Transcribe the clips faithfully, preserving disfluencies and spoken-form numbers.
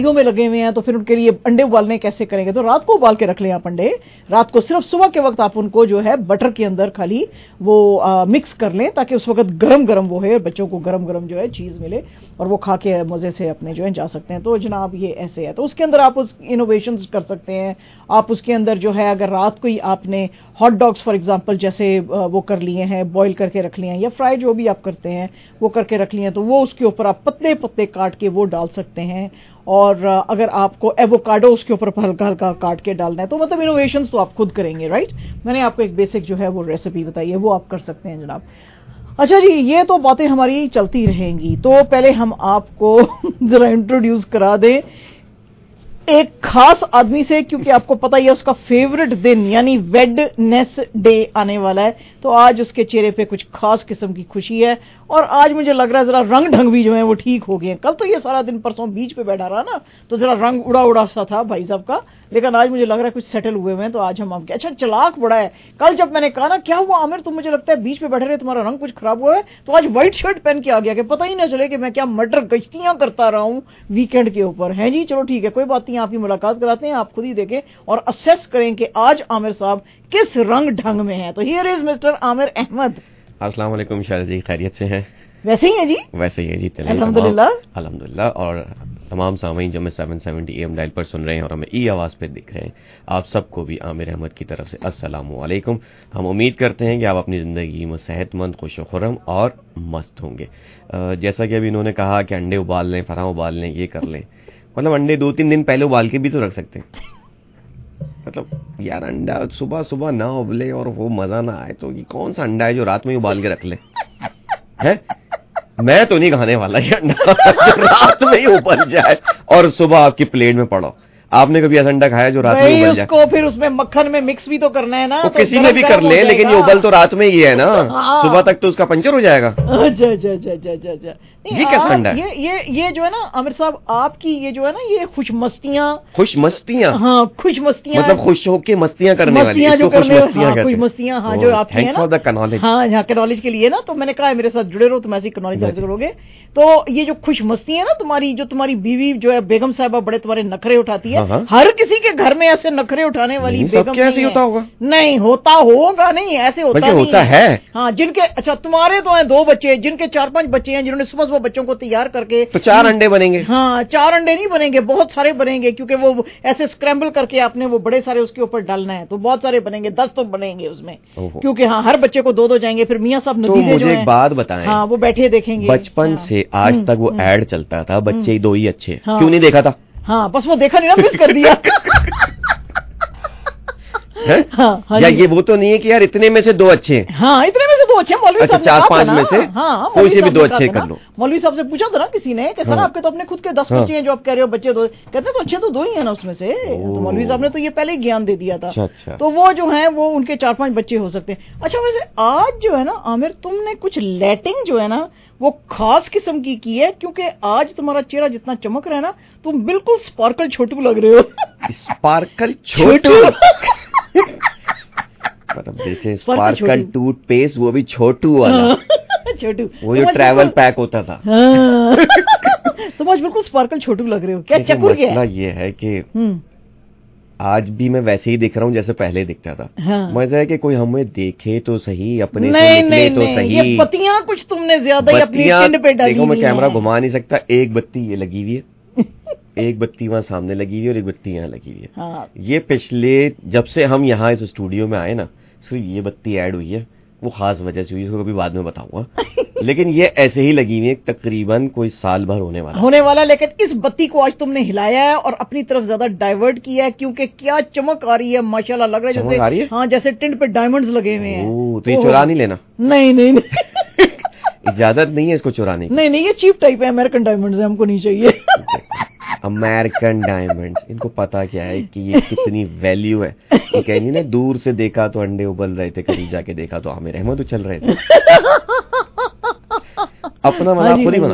में लगे हुए हैं तो फिर उनके लिए अंडे उबालने कैसे करेंगे, तो रात को उबाल के रख लें आप अंडे, रात को सिर्फ सुबह के वक्त आप उनको जो है बटर के अंदर खाली वो आ, मिक्स कर लें ताकि उस वक्त गरम गरम वो है, बच्चों को गरम गरम जो है चीज़ मिले और वो खा के मज़े से अपने जो है जा सकते हैं। तो जनाब ये ऐसे है, तो उसके अंदर आप उस इनोवेशन कर सकते हैं। आप उसके अंदर जो है अगर रात को ही आपने हॉट डॉग्स फॉर एग्जांपल जैसे वो कर लिए हैं, बॉईल करके रख लिए हैं या फ्राई जो भी आप करते हैं वो करके रख लिए हैं, तो वो उसके ऊपर आप पतले पतले काट के वो डाल सकते हैं। और अगर आपको एवोकाडो उसके ऊपर हल्का हल्का काट के डालना है तो मतलब इनोवेशंस तो आप खुद करेंगे, राइट। मैंने आपको एक बेसिक जो है वो रेसिपी बताई है, वो आप कर सकते हैं जनाब। अच्छा जी, ये तो बातें हमारी चलती रहेंगी, तो पहले हम आपको जरा इंट्रोड्यूस करा दें एक खास आदमी से, क्योंकि आपको पता ही है उसका फेवरेट दिन यानी वेडनेसडे आने वाला है, तो आज उसके चेहरे पे कुछ खास किस्म की खुशी है और आज मुझे लग रहा है जरा रंग ढंग भी जो है वो ठीक हो गए। कल तो ये सारा दिन परसों बीच पे बैठा रहा ना तो जरा रंग उड़ा उड़ा सा था भाई साहब का, लेकिन आज मुझे लग रहा है कुछ सेटल हुए हुए हैं। तो आज हम आपके अच्छा चलाक बड़ा है। कल जब मैंने कहा ना क्या हुआ आमिर, तुम मुझे लगता है बीच पे बैठे रहे, तुम्हारा रंग कुछ खराब हुआ है, तो आज व्हाइट शर्ट पहन के आ गया कि पता ही ना चले कि मैं क्या मटर गश्तियां करता रहा हूं वीकेंड के ऊपर। है जी, चलो ठीक है, कोई बात नहीं, आपकी मुलाकात कराते हैं, आप खुद ही देखें और असेस करें कि आज आमिर साहब किस रंग ढंग में हैं। तो here is mister Aamir Ahmad. अस्सलाम वालेकुम शायद जी, खैरियत से हैं? वैसे ही है जी, वैसे ही है जी, अल्हम्दुलिल्लाह अल्हम्दुलिल्लाह। और तमाम सामीन जो हमें seven seventy A M dial पर सुन रहे हैं और हमें ई आवाज़ पे दिख रहे हैं, आप सबको भी आमिर अहमद की तरफ से अस्सलामु अलैकुम। हम उम्मीद करते हैं कि आप अपनी ज़िंदगी में सेहतमंद, खुश व खुर्रम और मस्त होंगे। जैसा कि अभी इन्होंने कहा कि अंडे उबाल लें, फरां उबाल लें, ये कर लें, मतलब अंडे दो तीन दिन पहले उबाल के भी तो रख सकते हैं। मतलब यार अंडा सुबह सुबह ना उबले और वो मज़ा ना आए, तो ये कौन सा अंडा है जो रात में उबाल के रख ले? है मैं तो नहीं खाने वाला ये अंडा जो रात में ही उबल जाए और सुबह आपकी प्लेट में पड़ो। आपने कभी ऐसा अंडा खाया जो रात में उबल जाए? उसको फिर उसमें मक्खन में मिक्स भी तो करना है ना, तो तो किसी में भी कर ले, लेकिन ये उबल तो रात में ही है ना। हाँ। सुबह तक तो उसका पंचर हो जाएगा। अच्छा अच्छा अच्छा अच्छा अच्छा, ये कैसा अंडा है? ये ये ये जो है ना आमिर साहब, आपकी ये जो है ना ये खुश मस्तियां खुश मस्तियां हाँ खुश मस्तियां मतलब खुश होके मस्तियां करने वाली, मस्तियां जो इसको खुश करने मस्तियां हाँ, खुश कहते मस्तियां हाँ जो आपकी है थैंक्स फॉर द कनॉलेज। हाँ यहाँ के नॉलेज के लिए ना, तो मैंने कहा है मेरे साथ जुड़े रहो, तुम ऐसी कनॉलेज हासिल करोगे। तो ये जो खुश मस्ती है ना तुम्हारी, जो तुम्हारी बीवी जो है बेगम साहिबा बड़े तुम्हारे नखरे उठाती है, हाँ। हर किसी के घर में ऐसे नखरे उठाने वाली बेगम नहीं ऐसे होता होगा? नहीं होता होगा, नहीं ऐसे होता नहीं होता है। हाँ जिनके अच्छा तुम्हारे तो हैं दो बच्चे, जिनके चार पांच बच्चे हैं, जिन्होंने सुबह सुबह बच्चों को तैयार करके तो चार अंडे बनेंगे। हाँ चार अंडे नहीं बनेंगे, बहुत सारे बनेंगे, क्योंकि वो ऐसे स्क्रैम्बल करके आपने वो बड़े सारे उसके ऊपर डालना है, तो बहुत सारे बनेंगे, दस तो बनेंगे उसमें, क्योंकि हाँ हर बच्चे को दो दो जाएंगे। फिर मियाँ साहब तो नतीजे मुझे जो एक बात बताएं, हाँ वो बैठे देखेंगे। बचपन हाँ, से आज तक वो एड चलता था बच्चे ही दो ही अच्छे, हाँ, क्यों नहीं देखा था? हाँ बस वो देखा नहीं ना, मिस कर दिया। है? हाँ, हाँ या ये वो तो नहीं है कि यार इतने में से दो अच्छे हैं। हाँ इतने में से दो अच्छे, मौलवी अच्छा, साहब चार पांच में से हाँ कोई से भी दो अच्छे कर लो। मौलवी साहब से पूछा था ना किसी ने कि सर हाँ, आपके तो अपने खुद के दस हाँ, बच्चे हैं जो आप कह रहे हो बच्चे दो, कहते तो अच्छे तो दो ही है ना उसमें से। तो मौलवी साहब ने तो ये पहले ही ज्ञान दे दिया था। अच्छा, अच्छा। तो वो जो है वो उनके चार पांच बच्चे हो सकते हैं। अच्छा वैसे आज जो है ना आमिर, तुमने कुछ लाइटिंग जो है ना वो खास किस्म की की है, क्योंकि आज तुम्हारा चेहरा जितना चमक रहा है ना, तुम बिल्कुल स्पार्कल छोटू लग रहे हो। स्पार्कल छोटू मतलब जैसे स्पार्कल टूथपेस्ट, वो भी छोटू वाला। छोटू वो जो ट्रैवल पैक होता था। तुम आज बिल्कुल स्पार्कल छोटू लग रहे हो। क्या चक्कर क्या है? मसला ये है कि आज भी मैं वैसे ही दिख रहा हूँ जैसे पहले दिखता था। हाँ। मजा है कि कोई हमें देखे तो सही, अपने नहीं, से निकले नहीं, तो नहीं, सही। ये बत्तियां कुछ तुमने ज्यादा ही अपनी टिंड पे डाली। देखो मैं कैमरा घुमा नहीं सकता, एक बत्ती ये लगी हुई है, एक बत्ती वहां सामने लगी हुई है और एक बत्ती यहाँ लगी हुई है। हाँ। ये पिछले जब से हम यहाँ इस स्टूडियो में आए ना, सिर्फ ये बत्ती ऐड हुई है, वो खास वजह से हुई, इसको कभी बाद में बताऊंगा। लेकिन ये ऐसे ही लगी हुई है, तकरीबन कोई साल भर होने वाला होने वाला लेकिन इस बत्ती को आज तुमने हिलाया है और अपनी तरफ ज्यादा डाइवर्ट किया है, क्योंकि क्या चमक आ रही है माशाल्लाह, लग रहा है जैसे आ रही है? हाँ जैसे टिंड पे डायमंड्स लगे हुए हैं। तो ये चुरा नहीं लेना। नहीं नहीं नहीं इजाजत नहीं है इसको चुराने की। नहीं नहीं ये चीप टाइप है, अमेरिकन डायमंड्स है, हमको नहीं चाहिए। अमेरिकन डायमंड्स, इनको पता क्या है कि ये कितनी वैल्यू है। ये कहेंगे ना दूर से देखा तो अंडे उबल रहे थे, करीब जाके देखा तो आमिर अहमद उछल रहे थे। अपना बना खुद ही बना लो।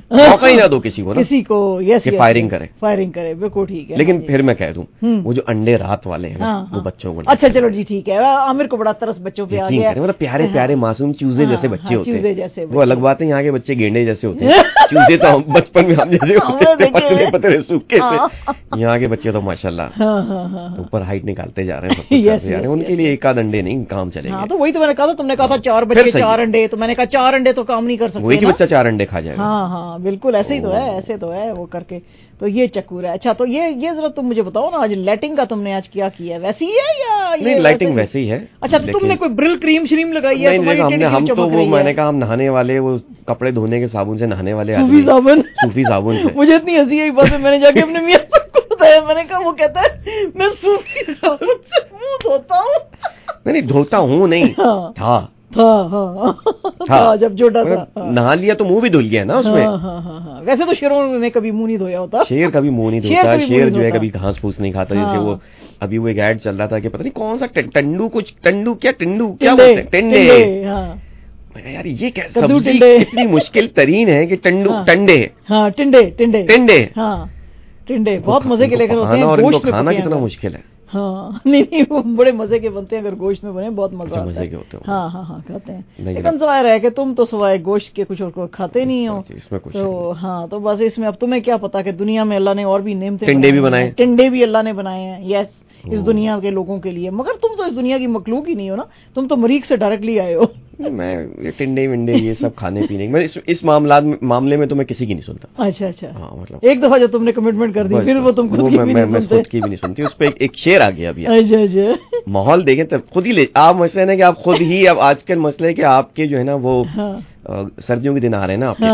موقع ہی نہ دو کسی کو نا کسی کو یس کہ فائرنگ کرے فائرنگ کرے بالکل ٹھیک ہے. لیکن پھر میں کہہ دوں وہ جو انڈے رات والے ہیں وہ بچوں کو اچھا چلو جی ٹھیک ہے. عامر کو بڑا ترس بچوں پہ آ گیا. مطلب پیارے پیارے معصوم چوزے جیسے بچے ہوتے ہیں جیسے وہ الگ بات ہے. یہاں کے بچے گینڈے جیسے ہوتے ہیں, چوزے تو بچپن میں ہم جیسے پتلے پتلے سوکھے سے. یہاں کے بچے تو ماشاء اللہ اوپر ہائٹ نکالتے جا رہے ہیں. ان کے لیے ایک آدھ انڈے نہیں کام چلے گا. تو وہی تو میں نے کہا تھا, تم نے کہا تھا چار بچے چار انڈے, تو میں نے کہا چار انڈے تو کام نہیں کر سکتے. وہی کہ بچہ چار انڈے کھا جائے گا. ہاں ہاں بالکل ایسے ہی تو ہے, ایسے تو ہے وہ کر کے. تو یہ چکور ہے. اچھا تو یہ یہ ذرا تم مجھے بتاؤ نا, آج لائٹنگ کا تم نے آج کیا کیا ہے, ویسی ہے یا نہیں؟ لائٹنگ ویسی ہی ہے. اچھا تو تم نے کوئی برل کریم شریم لگائی ہے؟ ہم تو وہ میں نے کہا ہم نہانے والے وہ کپڑے دھونے کے صابن سے نہانے والے صوفی صابن صوفی صابن سے. مجھے اتنی ہنسی آئی بات ہے, میں نے جا کے اپنے میاں صاحب کو بتایا, میں نے کہا وہ کہتا ہے میں صوفی صابن سے منہ دھوتا ہوں. نہیں دھوتا ہوں نہیں تھا تھا جب جوڑا تھا نہا لیا تو منہ بھی دھل گیا نا اس میں. ویسے تو شیروں نے کبھی منہ نہیں دھویا ہوتا. شیر کبھی منہ نہیں دھوتا. شیر جو ہے کبھی گھاس پھوس نہیں کھاتا. جیسے وہ ابھی وہ ایک ایڈ چل رہا تھا کہ پتہ نہیں کون سا ٹنڈو کچھ ٹنڈو کیا ٹنڈو کیا بولتے ہیں ٹنڈے. میں کہا یار یہ کیا سبزی اتنی مشکل ترین ہے کہ ٹنڈو ٹنڈے. ہاں ٹنڈے ٹنڈے ٹنڈے ہاں ٹنڈے بہت مزے کے لیکن کھانا کتنا مشکل ہے. ہاں نہیں نہیں وہ بڑے مزے کے بنتے ہیں اگر گوشت میں بنے, بہت مزہ مزے کے ہوتے ہیں. ہاں ہاں ہاں کھاتے ہیں. لیکن سوائے رہے کہ تم تو سوائے گوشت کے کچھ اور کھاتے نہیں ہو. تو ہاں تو بس اس میں اب تمہیں کیا پتا کہ دنیا میں اللہ نے اور بھی نعمتیں ٹنڈے بھی بنائے, ٹنڈے بھی اللہ نے بنائے ہیں. یس اس دنیا کے لوگوں کے لیے. مگر تم تو اس دنیا کی مخلوق ہی نہیں ہو نا, تم تو مریخ سے ڈائریکٹلی آئے ہو. میں ٹنڈے ونڈے یہ سب کھانے پینے میں اس معاملات معاملے میں تو میں کسی کی نہیں سنتا. اچھا اچھا ہاں مطلب ایک دفعہ جب تم نے کمٹمنٹ کر دی پھر وہ تم خود کی بھی نہیں سنتی. اس پہ ایک شعر آ گیا ابھی. اچھا اچھا ماحول دیکھیں تب خود ہی لے آپ. مسئلہ ہے کہ آپ خود ہی اب آج کل مسئلہ ہے کہ آپ کے جو ہے نا وہ سردیوں کے دن آ رہے ہیں نا, آپ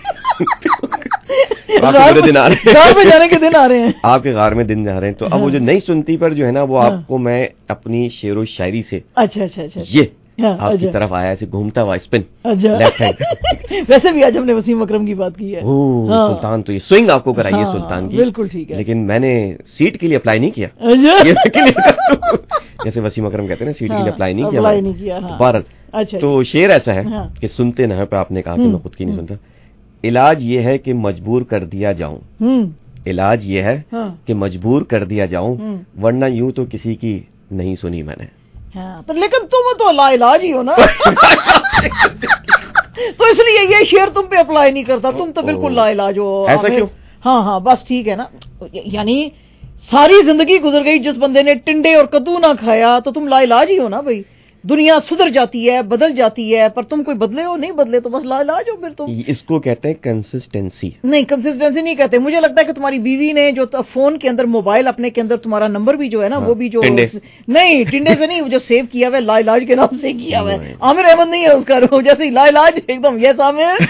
کے دن آ رہے ہیں جانے کے دن آ رہے ہیں, آپ کے غار میں دن جا رہے ہیں. تو اب وہ جو نئی سنتی پر جو ہے نا وہ آپ کو میں اپنی شعر و شاعری سے اچھا اچھا اچھا یہ آپ کی طرف آیا ایسے گھومتا ہوا اسپن. ویسے بھی آج ہم نے وسیم اکرم کی بات کی ہے. سلطان تو یہ سوئنگ آپ کو کرائی ہے سلطان کی, بالکل ٹھیک ہے. لیکن میں نے سیٹ کے لیے اپلائی نہیں کیا. جیسے وسیم اکرم کہتے ہیں نا سیٹ کے لیے اپلائی نہیں کیا. بہرحال تو شعر ایسا ہے کہ سنتے نہ پہ آپ نے کہا کہ میں خود کی نہیں سنتا. علاج یہ ہے کہ مجبور کر دیا جاؤں, علاج یہ ہے کہ مجبور کر دیا جاؤں, ورنہ یوں تو کسی کی نہیں سنی میں نے. تو لیکن تم تو لا علاج ہی ہو نا, تو اس لیے یہ شعر تم پہ اپلائی نہیں کرتا. تم تو بالکل لا علاج ہو. ایسا کیوں؟ ہاں ہاں بس ٹھیک ہے نا. یعنی ساری زندگی گزر گئی, جس بندے نے ٹنڈے اور کدو نہ کھایا تو تم لا علاج ہی ہو نا بھائی. دنیا سدھر جاتی ہے, بدل جاتی ہے, پر تم کوئی بدلے ہو نہیں بدلے تو بس لا علاج ہو پھر تم. اس کو کہتے ہیں کنسسٹنسی. نہیں کنسسٹنسی نہیں کہتے. مجھے لگتا ہے کہ تمہاری بیوی نے جو فون کے اندر موبائل اپنے کے اندر تمہارا نمبر بھی جو ہے نا وہ بھی جو نہیں ٹنڈے سے نہیں جو سیو کیا ہوا ہے لا علاج کے نام سے کیا ہوا ہے. عامر احمد نہیں ہے اس کا, جیسے ہی لا علاج ایک دم یس عامر.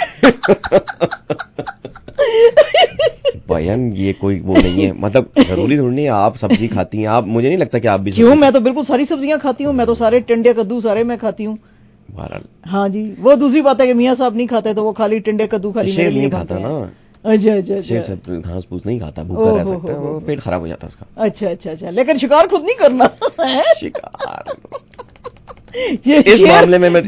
بیان یہ کوئی وہ نہیں ہے, مطلب ضروری تھوڑی نہیں آپ سبزی کھاتی ہیں. آپ مجھے نہیں لگتا کہ آپ بھی کیوں, میں تو بالکل ساری سبزیاں کھاتی ہوں. میں تو سارے ٹنڈے کدو سارے میں کھاتی ہوں. بہرحال ہاں جی, وہ دوسری بات ہے کہ میاں صاحب نہیں کھاتے تو وہ خالی ٹنڈے کدو خالی شیر نہیں کھاتا نا. اچھا اچھا اچھا گھاس پھوس نہیں کھاتا, بھوکا رہ سکتا ہے, وہ پیٹ خراب ہو جاتا ہے اس کا. اچھا اچھا اچھا لیکن شکار خود نہیں کرنا. شکار اس معاملے میں میں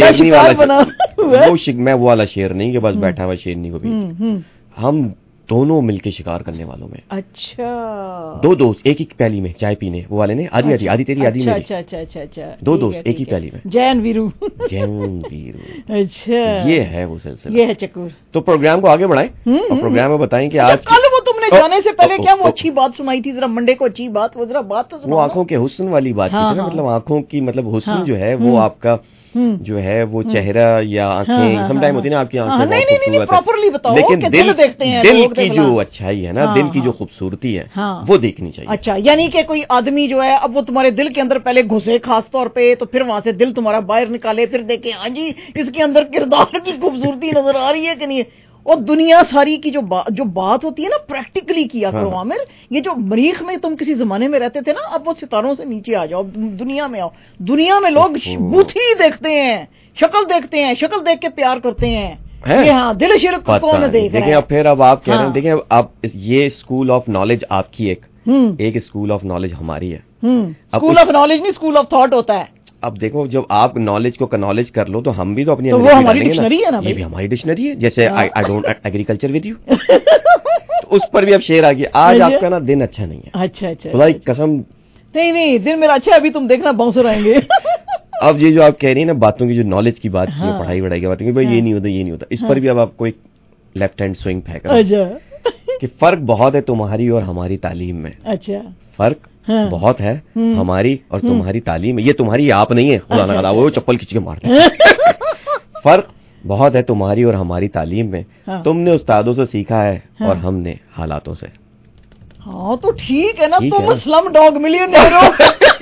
میں وہ والا شیر نہیں کہ بس بیٹھا ہوا شیرنی کو بھی, ہم دونوں مل کے شکار کرنے والوں میں. اچھا دو دوست ایک ہی پیالی میں چائے پینے, وہ والے نے آدھی آدھی آدھی تیری آدھی میری. اچھا اچھا اچھا اچھا دو دوست ایک ہی پیالی میں. جین ویرو جین ویرو اچھا یہ ہے وہ سلسلہ, یہ ہے چکور. تو پروگرام کو آگے بڑھائیں اور پروگرام میں بتائیں کہ آج کل وہ تم نے جانے سے پہلے کیا وہ اچھی بات سنائی تھی ذرا منڈے کو, اچھی بات وہ ذرا بات تو سناؤ. وہ آنکھوں کے حسن والی بات کی نا, مطلب آنکھوں کی مطلب حسن جو ہے وہ آپ کا جو ہے وہ چہرہ یا آنکھیں سم ٹائم ہوتی ہے نا آپ کی آنکھیں بہت خوبصورت ہے, لیکن دل دل کی جو اچھائی ہے نا, دل کی جو خوبصورتی ہے وہ دیکھنی چاہیے. اچھا یعنی کہ کوئی آدمی جو ہے اب وہ تمہارے دل کے اندر پہلے گھسے خاص طور پہ, تو پھر وہاں سے دل تمہارا باہر نکالے, پھر دیکھیں ہاں جی اس کے اندر کردار کی خوبصورتی نظر آ رہی ہے کہ نہیں. اور دنیا ساری کی جو با, جو بات ہوتی ہے نا پریکٹیکلی کیا کرو عامر. یہ جو مریخ میں تم کسی زمانے میں رہتے تھے نا, اب وہ ستاروں سے نیچے آ جاؤ, دنیا میں آؤ. دنیا میں لوگ بوتھی دیکھتے ہیں, شکل دیکھتے ہیں, شکل دیکھ کے پیار کرتے ہیں. ہاں دل شرک کو کون دیکھ رہا ہے. اب پھر اب آپ کہہ رہے ہیں دیکھیں اب یہ اسکول آف نالج آپ کی ایک ایک اسکول آف نالج ہماری ہے. اسکول آف نالج نہیں اسکول آف تھاٹ ہوتا ہے. اب دیکھو جب آپ نالج کو کنالج کر لو تو ہم بھی تو اپنی تو وہ ہماری ڈکشنری ہے نا، یہ بھی ہماری ڈکشنری ہے. جیسے I don't agriculture with you, اس پر بھی اب شعر آ گیا. آج آپ کا نا دن اچھا نہیں ہے. اچھا اچھا خدا کی قسم نہیں نہیں دن میرا اچھا ہے، ابھی تم دیکھنا باؤنسر آئیں گے. اب یہ جو آپ کہہ رہی ہیں نا باتوں کی، جو نالج کی بات کی، پڑھائی وڑھائی کی بات کی، بھائی یہ نہیں ہوتا یہ نہیں ہوتا، اس پر بھی اب آپ کو ایک لیفٹ ہینڈ سوئنگ پھینک رہا ہے کہ فرق بہت ہے تمہاری اور ہماری تعلیم میں. اچھا فرق بہت ہے ہماری اور تمہاری تعلیم میں. یہ تمہاری آپ نہیں ہے، خدا نہ خدا وہ چپل کھینچ کے مارتے ہیں. فرق بہت ہے تمہاری اور ہماری تعلیم میں. تم نے استادوں سے سیکھا ہے اور ہم نے حالاتوں سے. ہاں تو ٹھیک ہے نا، تم سلم ڈاگ ملینئر ہو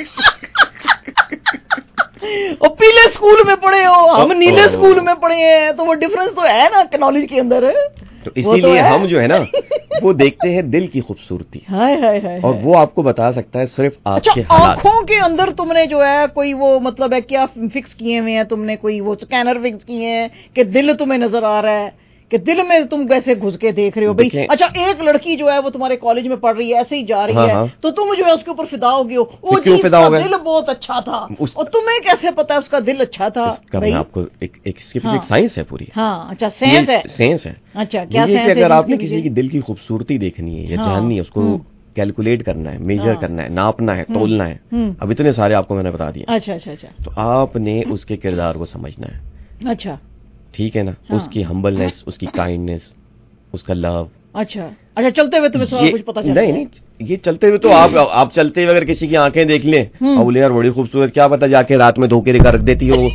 اور پیلے اسکول میں پڑھے ہو، ہم نیلے اسکول میں پڑھے ہیں، تو وہ ڈفرنس تو ہے نا نالج کے اندر. تو اسی لیے ہم جو ہے نا وہ دیکھتے ہیں دل کی خوبصورتی، اور وہ آپ کو بتا سکتا ہے صرف آپ کے حالات. آنکھوں کے اندر تم نے جو ہے کوئی وہ مطلب ہے کیا فکس کیے ہوئے ہیں، تم نے کوئی وہ اسکینر فکس کیے ہیں کہ دل تمہیں نظر آ رہا ہے کہ دل میں تم کیسے گھس کے دیکھ رہے ہو بھائی. اچھا ایک لڑکی جو ہے وہ تمہارے کالج میں پڑھ رہی ہے، ایسے ہی جا رہی ہے، تو تم جو ہے اس کے اوپر فدا ہو گئے ہو، وہ جی اس کا دل بہت اچھا تھا، اور تمہیں کیسے پتا ہے اس کا دل اچھا تھا؟ میں آپ کو ایک اس کے پیچھے ایک سائنس ہے پوری. ہاں اچھا سائنس ہے. سائنس ہے. اچھا کیا سائنس ہے؟ اگر آپ نے کسی کی دل کی خوبصورتی دیکھنی ہے یا جاننی ہے، اس کو کیلکولیٹ کرنا ہے، میجر کرنا ہے، ناپنا ہے، تولنا ہے، اب اتنے سارے آپ کو میں نے بتا دیا. اچھا اچھا اچھا تو آپ نے اس کے کردار کو سمجھنا ہے. اچھا ٹھیک ہے نا، اس کی ہمبلنس، اس کی کائنڈنس، اس کا لو. اچھا اچھا چلتے ہوئے تمہیں سارا کچھ پتا چلتا ہے؟ نہیں نہیں، یہ چلتے ہوئے تو آپ آپ چلتے ہوئے اگر کسی کی آنکھیں دیکھ لیں اور بولے یار بڑی خوبصورت، کیا پتا جا کے رات میں دھوکے دے کر رکھ دیتی ہو.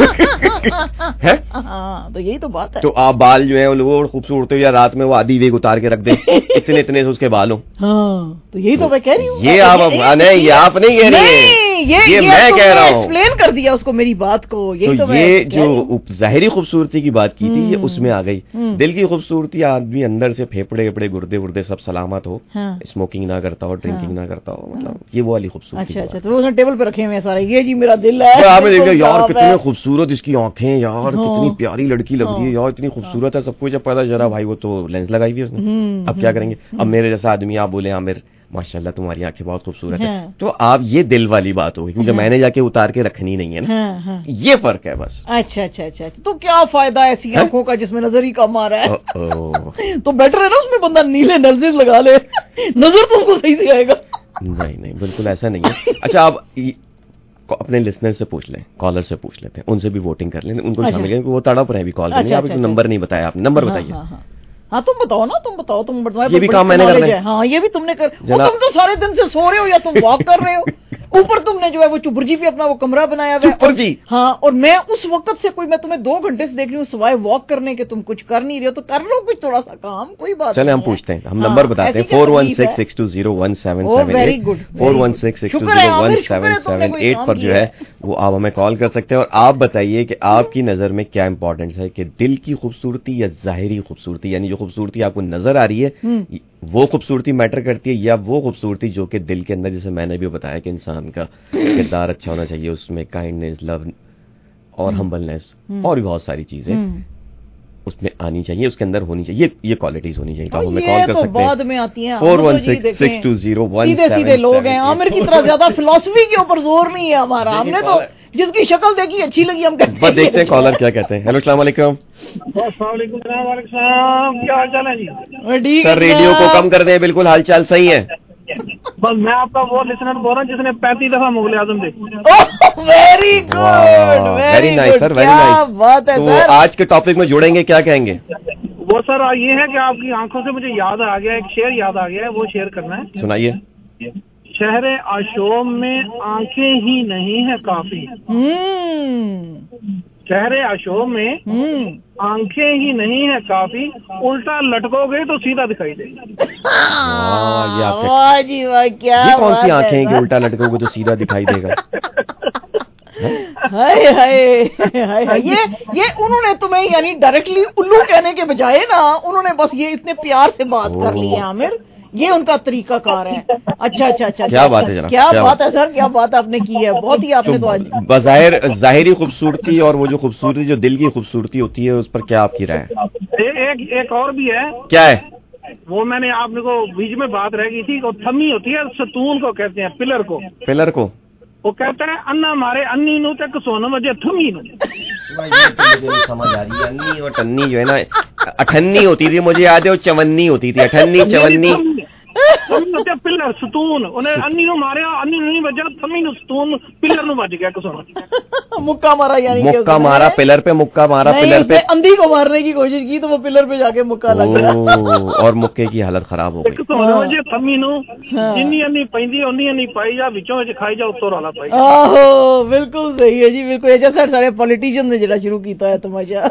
ہاں تو یہی تو بات ہے. تو آپ بال جو ہیں وہ خوبصورت ہو یا رات میں وہ آدھی ویگ اتار کے رکھ دیں، اتنے اتنے سے اس کے بال ہوں. ہاں تو یہی تو میں کہہ رہی ہوں. یہ آپ نہیں، یہ آپ نہیں کہہ رہی ہیں، یہ میں کہہ رہا ہوں. ایکسپلین کر دیا اس کو میری بات کو. تو یہ جو ظاہری خوبصورتی کی بات کی تھی یہ اس میں آ گئی. دل کی خوبصورتی آدمی اندر سے پھیپڑے وپڑے گردے وردے سب سلامت ہو، اسموکنگ نہ کرتا ہو، ڈرنکنگ نہ کرتا ہو، مطلب یہ وہ والی خوبصورتی. اچھا اچھا تو وہ ٹیبل پہ رکھے ہوئے ہیں سارے، یہ جی میرا دل ہے. آپ نے دیکھا یار کتنے خوبصورت اس کی آنکھیں، یار کتنی پیاری لڑکی لگ رہی ہے، یار اتنی خوبصورت ہے. سب کچھ جب پتا چلا بھائی وہ تو لینس لگائی ہوئی اس نے. اب کیا کریں گے؟ اب میرے جیسا آدمی آپ بولے عامر ماشاء اللہ تمہاری آنکھیں بہت خوبصورت ہے، تو آپ یہ دل والی بات ہوگی کیونکہ میں نے جا کے اتار کے رکھنی نہیں ہے نا. یہ فرق ہے بس. اچھا اچھا اچھا تو کیا فائدہ ہے ایسی آنکھوں کا جس میں نظر ہی کم آ رہا ہے؟ تو بیٹر ہے نا اس میں بندہ نیلے نلزز لگا لے، نظر تو ان کو صحیح سے آئے گا. نہیں نہیں بالکل ایسا نہیں ہے. اچھا آپ اپنے لسنر سے پوچھ لیں، کالر سے پوچھ لیتے ہیں، ان سے بھی ووٹنگ کر لیں، ان کو شامل کریں. وہ تڑپ رہے ہیں بھی کال کرنے. آپ نمبر نہیں بتایا، آپ نمبر بتائیے. ہاں تم بتاؤ نا، تم بتاؤ. تم یہ بھی کام میں نے کرنا ہے. ہاں یہ بھی تم نے کر. تم تو سارے دن سے سو رہے ہو یا تم واک کر رہے ہو. اوپر تم نے جو ہے وہ چپرجی پہ اپنا وہ کمرہ بنایا ہوا ہے. ہاں اور میں اس وقت سے کوئی میں تمہیں دو گھنٹے سے دیکھ رہی ہوں سوائے واک کرنے کے تم کچھ کر نہیں رہے ہو. تو کر لو کچھ تھوڑا سا کام، کوئی بات. چلے ہم پوچھتے ہیں، ہم نمبر بتاتے ہیں four one six six two zero one seven seven eight four one six six two zero one seven seven eight پر جو ہے وہ آپ ہمیں کال کر سکتے ہیں. اور آپ بتائیے کہ آپ کی نظر میں کیا امپورٹنس ہے، کہ دل کی خوبصورتی یا ظاہری خوبصورتی، یعنی جو خوبصورتی آپ کو نظر آ رہی ہے وہ خوبصورتی میٹر کرتی ہے، یا وہ خوبصورتی جو کہ دل کے اندر، جیسے میں نے بھی بتایا کہ انسان کا کردار اچھا ہونا چاہیے، اس میں کائنڈنیس، لو اور ہمبلنیس اور بھی بہت ساری چیزیں اس میں آنی چاہیے، اس کے اندر ہونی چاہیے، یہ کوالٹیز ہونی چاہیے. تو آپ ہمیں کال کر سکتے ہیں، بعد میں آتی ہیں four one six six two zero one سیدھے سیدھے لوگ ہیں. عامر کی طرح زیادہ فلسفی کے اوپر زور نہیں ہے ہمارا. ہم نے تو جس کی شکل دیکھی اچھی لگی ہم کہتے ہیں. دیکھتے ہیں کالر کیا کہتے ہیں. ہیلو السلام علیکم. السلام علیکم. کیا حال چال ہے جی؟ سر ریڈیو کو کم کر دیں، بالکل حال چال صحیح ہے. بس میں آپ کا وہ لسنر بول رہا ہوں جس نے پینتیس دفعہ مغل اعظم دیکھی. Very good, very nice sir, very nice. تو آج کے ٹاپک میں جڑیں گے، کیا کہیں گے؟ وہ سر یہ ہے کہ آپ کی آنکھوں سے مجھے یاد آ گیا، ایک شعر یاد آ گیا ہے، وہ شعر کرنا ہے. سنائیے. شہر آشوم میں آنکھیں ہی نہیں ہے کافی، شہر آشوم میں آنکھیں ہی نہیں ہے کافی، الٹا لٹکو گے تو سیدھا دکھائی دے گی. یہ کون سی آنکھیں ہیں کہ الٹا لٹکو گے تو سیدھا دکھائی دے گا؟ یہ انہوں نے تمہیں یعنی ڈائریکٹلی الو کہنے کے بجائے نا انہوں نے بس یہ اتنے پیار سے بات کر لی ہے عامر، یہ ان کا طریقہ کار ہے. اچھا اچھا اچھا کیا بات ہے جناب، کیا بات ہے سر، کیا بات آپ نے کی ہے، بہت ہی آپ نے تو آج بظاہر ظاہری خوبصورتی اور وہ جو خوبصورتی جو دل کی خوبصورتی ہوتی ہے اس پر کیا آپ کی رائے ہے؟ ایک ایک اور بھی ہے. کیا ہے وہ؟ میں نے آپ کو بیچ میں بات رہ گئی تھی، تھمی ہوتی ہے، ستون کو کہتے ہیں، پلر کو. پلر کو وہ کہتا ہے انا مارے انی نو تے کسون مجھے تھمی نو. سمجھ آ رہی ہے انی اور ٹنی جو ہے نا اٹھنی ہوتی تھی, مجھے یاد ہے وہ چونی ہوتی تھی, اٹھنی چونی. پلر ستون انہیں انی نو ماریا, انی نو نہیں بجا, تھمی نو ستون پلر نو بج گیا کسون. مکہ مارا یعنی مکہ مارا پلر پہ, مکہ مارا پلر پہ, اندھی کو مارنے کی کوشش کی تو وہ پلر پہ جا کے مکہ لگ گیا اور مکے کی حالت خراب ہو گئی. تھمی نو جنی انی پیندی اونی انی پائی جا, وچوں وچ کھائی جا, اتوں والا پائی. آہو بالکل صحیح ہے جی, بالکل جیسا سارے پولیٹیشین نے جڑا شروع کیتا ہے تماشا.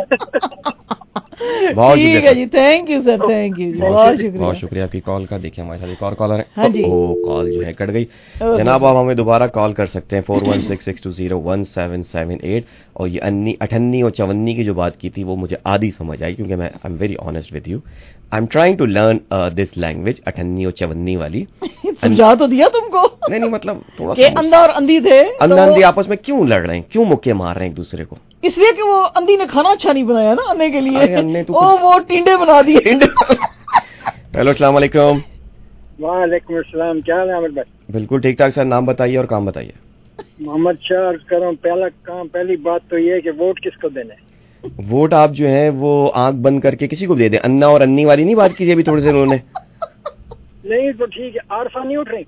ٹھیک ہے جی, thank you sir, thank you جی, بہت شکریہ. بہت شکریہ آپ کی کال کا. دیکھیں ہمارے ساتھ ایک اور کالر ہے. ہاں جی, وہ کال جو ہے کٹ گئی. جناب آپ ہمیں دوبارہ کال کر سکتے ہیں four one six six two zero one seven seven eight. اور یہ انی اٹھنی اور چونی کی جو بات کی تھی وہ مجھے آدھی سمجھ آئی, کیونکہ میں I am very honest with you, I am trying to learn this language اٹھنی اور چونی والی. سمجھا تو دیا تم کو. نہیں نہیں مطلب تھوڑا کہ اندھا اور اندھی تھے, اندھا اندھی آپس میں کیوں لڑ رہے ہیں, کیوں مکے مار رہے ہیں ایک دوسرے کو؟ اس لیے کہ وہ اندھی نے کھانا اچھا نہیں بنایا نا اندھے کے لیے, وہ ٹینڈے بنا دیے. ہیلو السلام علیکم. وعلیکم السلام, کیا حال ہے عامر بھائی؟ بالکل ٹھیک ٹھاک سر, نام بتائیے اور کام بتائیے. محمد شاہ عرض کروں, پہلا کام پہلی بات تو یہ ہے کہ ووٹ کس کو دینا ہے. ووٹ آپ جو ہے وہ آنکھ بند کر کے کسی کو دے دیں. انا اور انی والی نہیں بات کیجیے ابھی تھوڑے سے انہوں نے. نہیں تو ٹھیک ہے, عارفہ نہیں اٹھ رہی,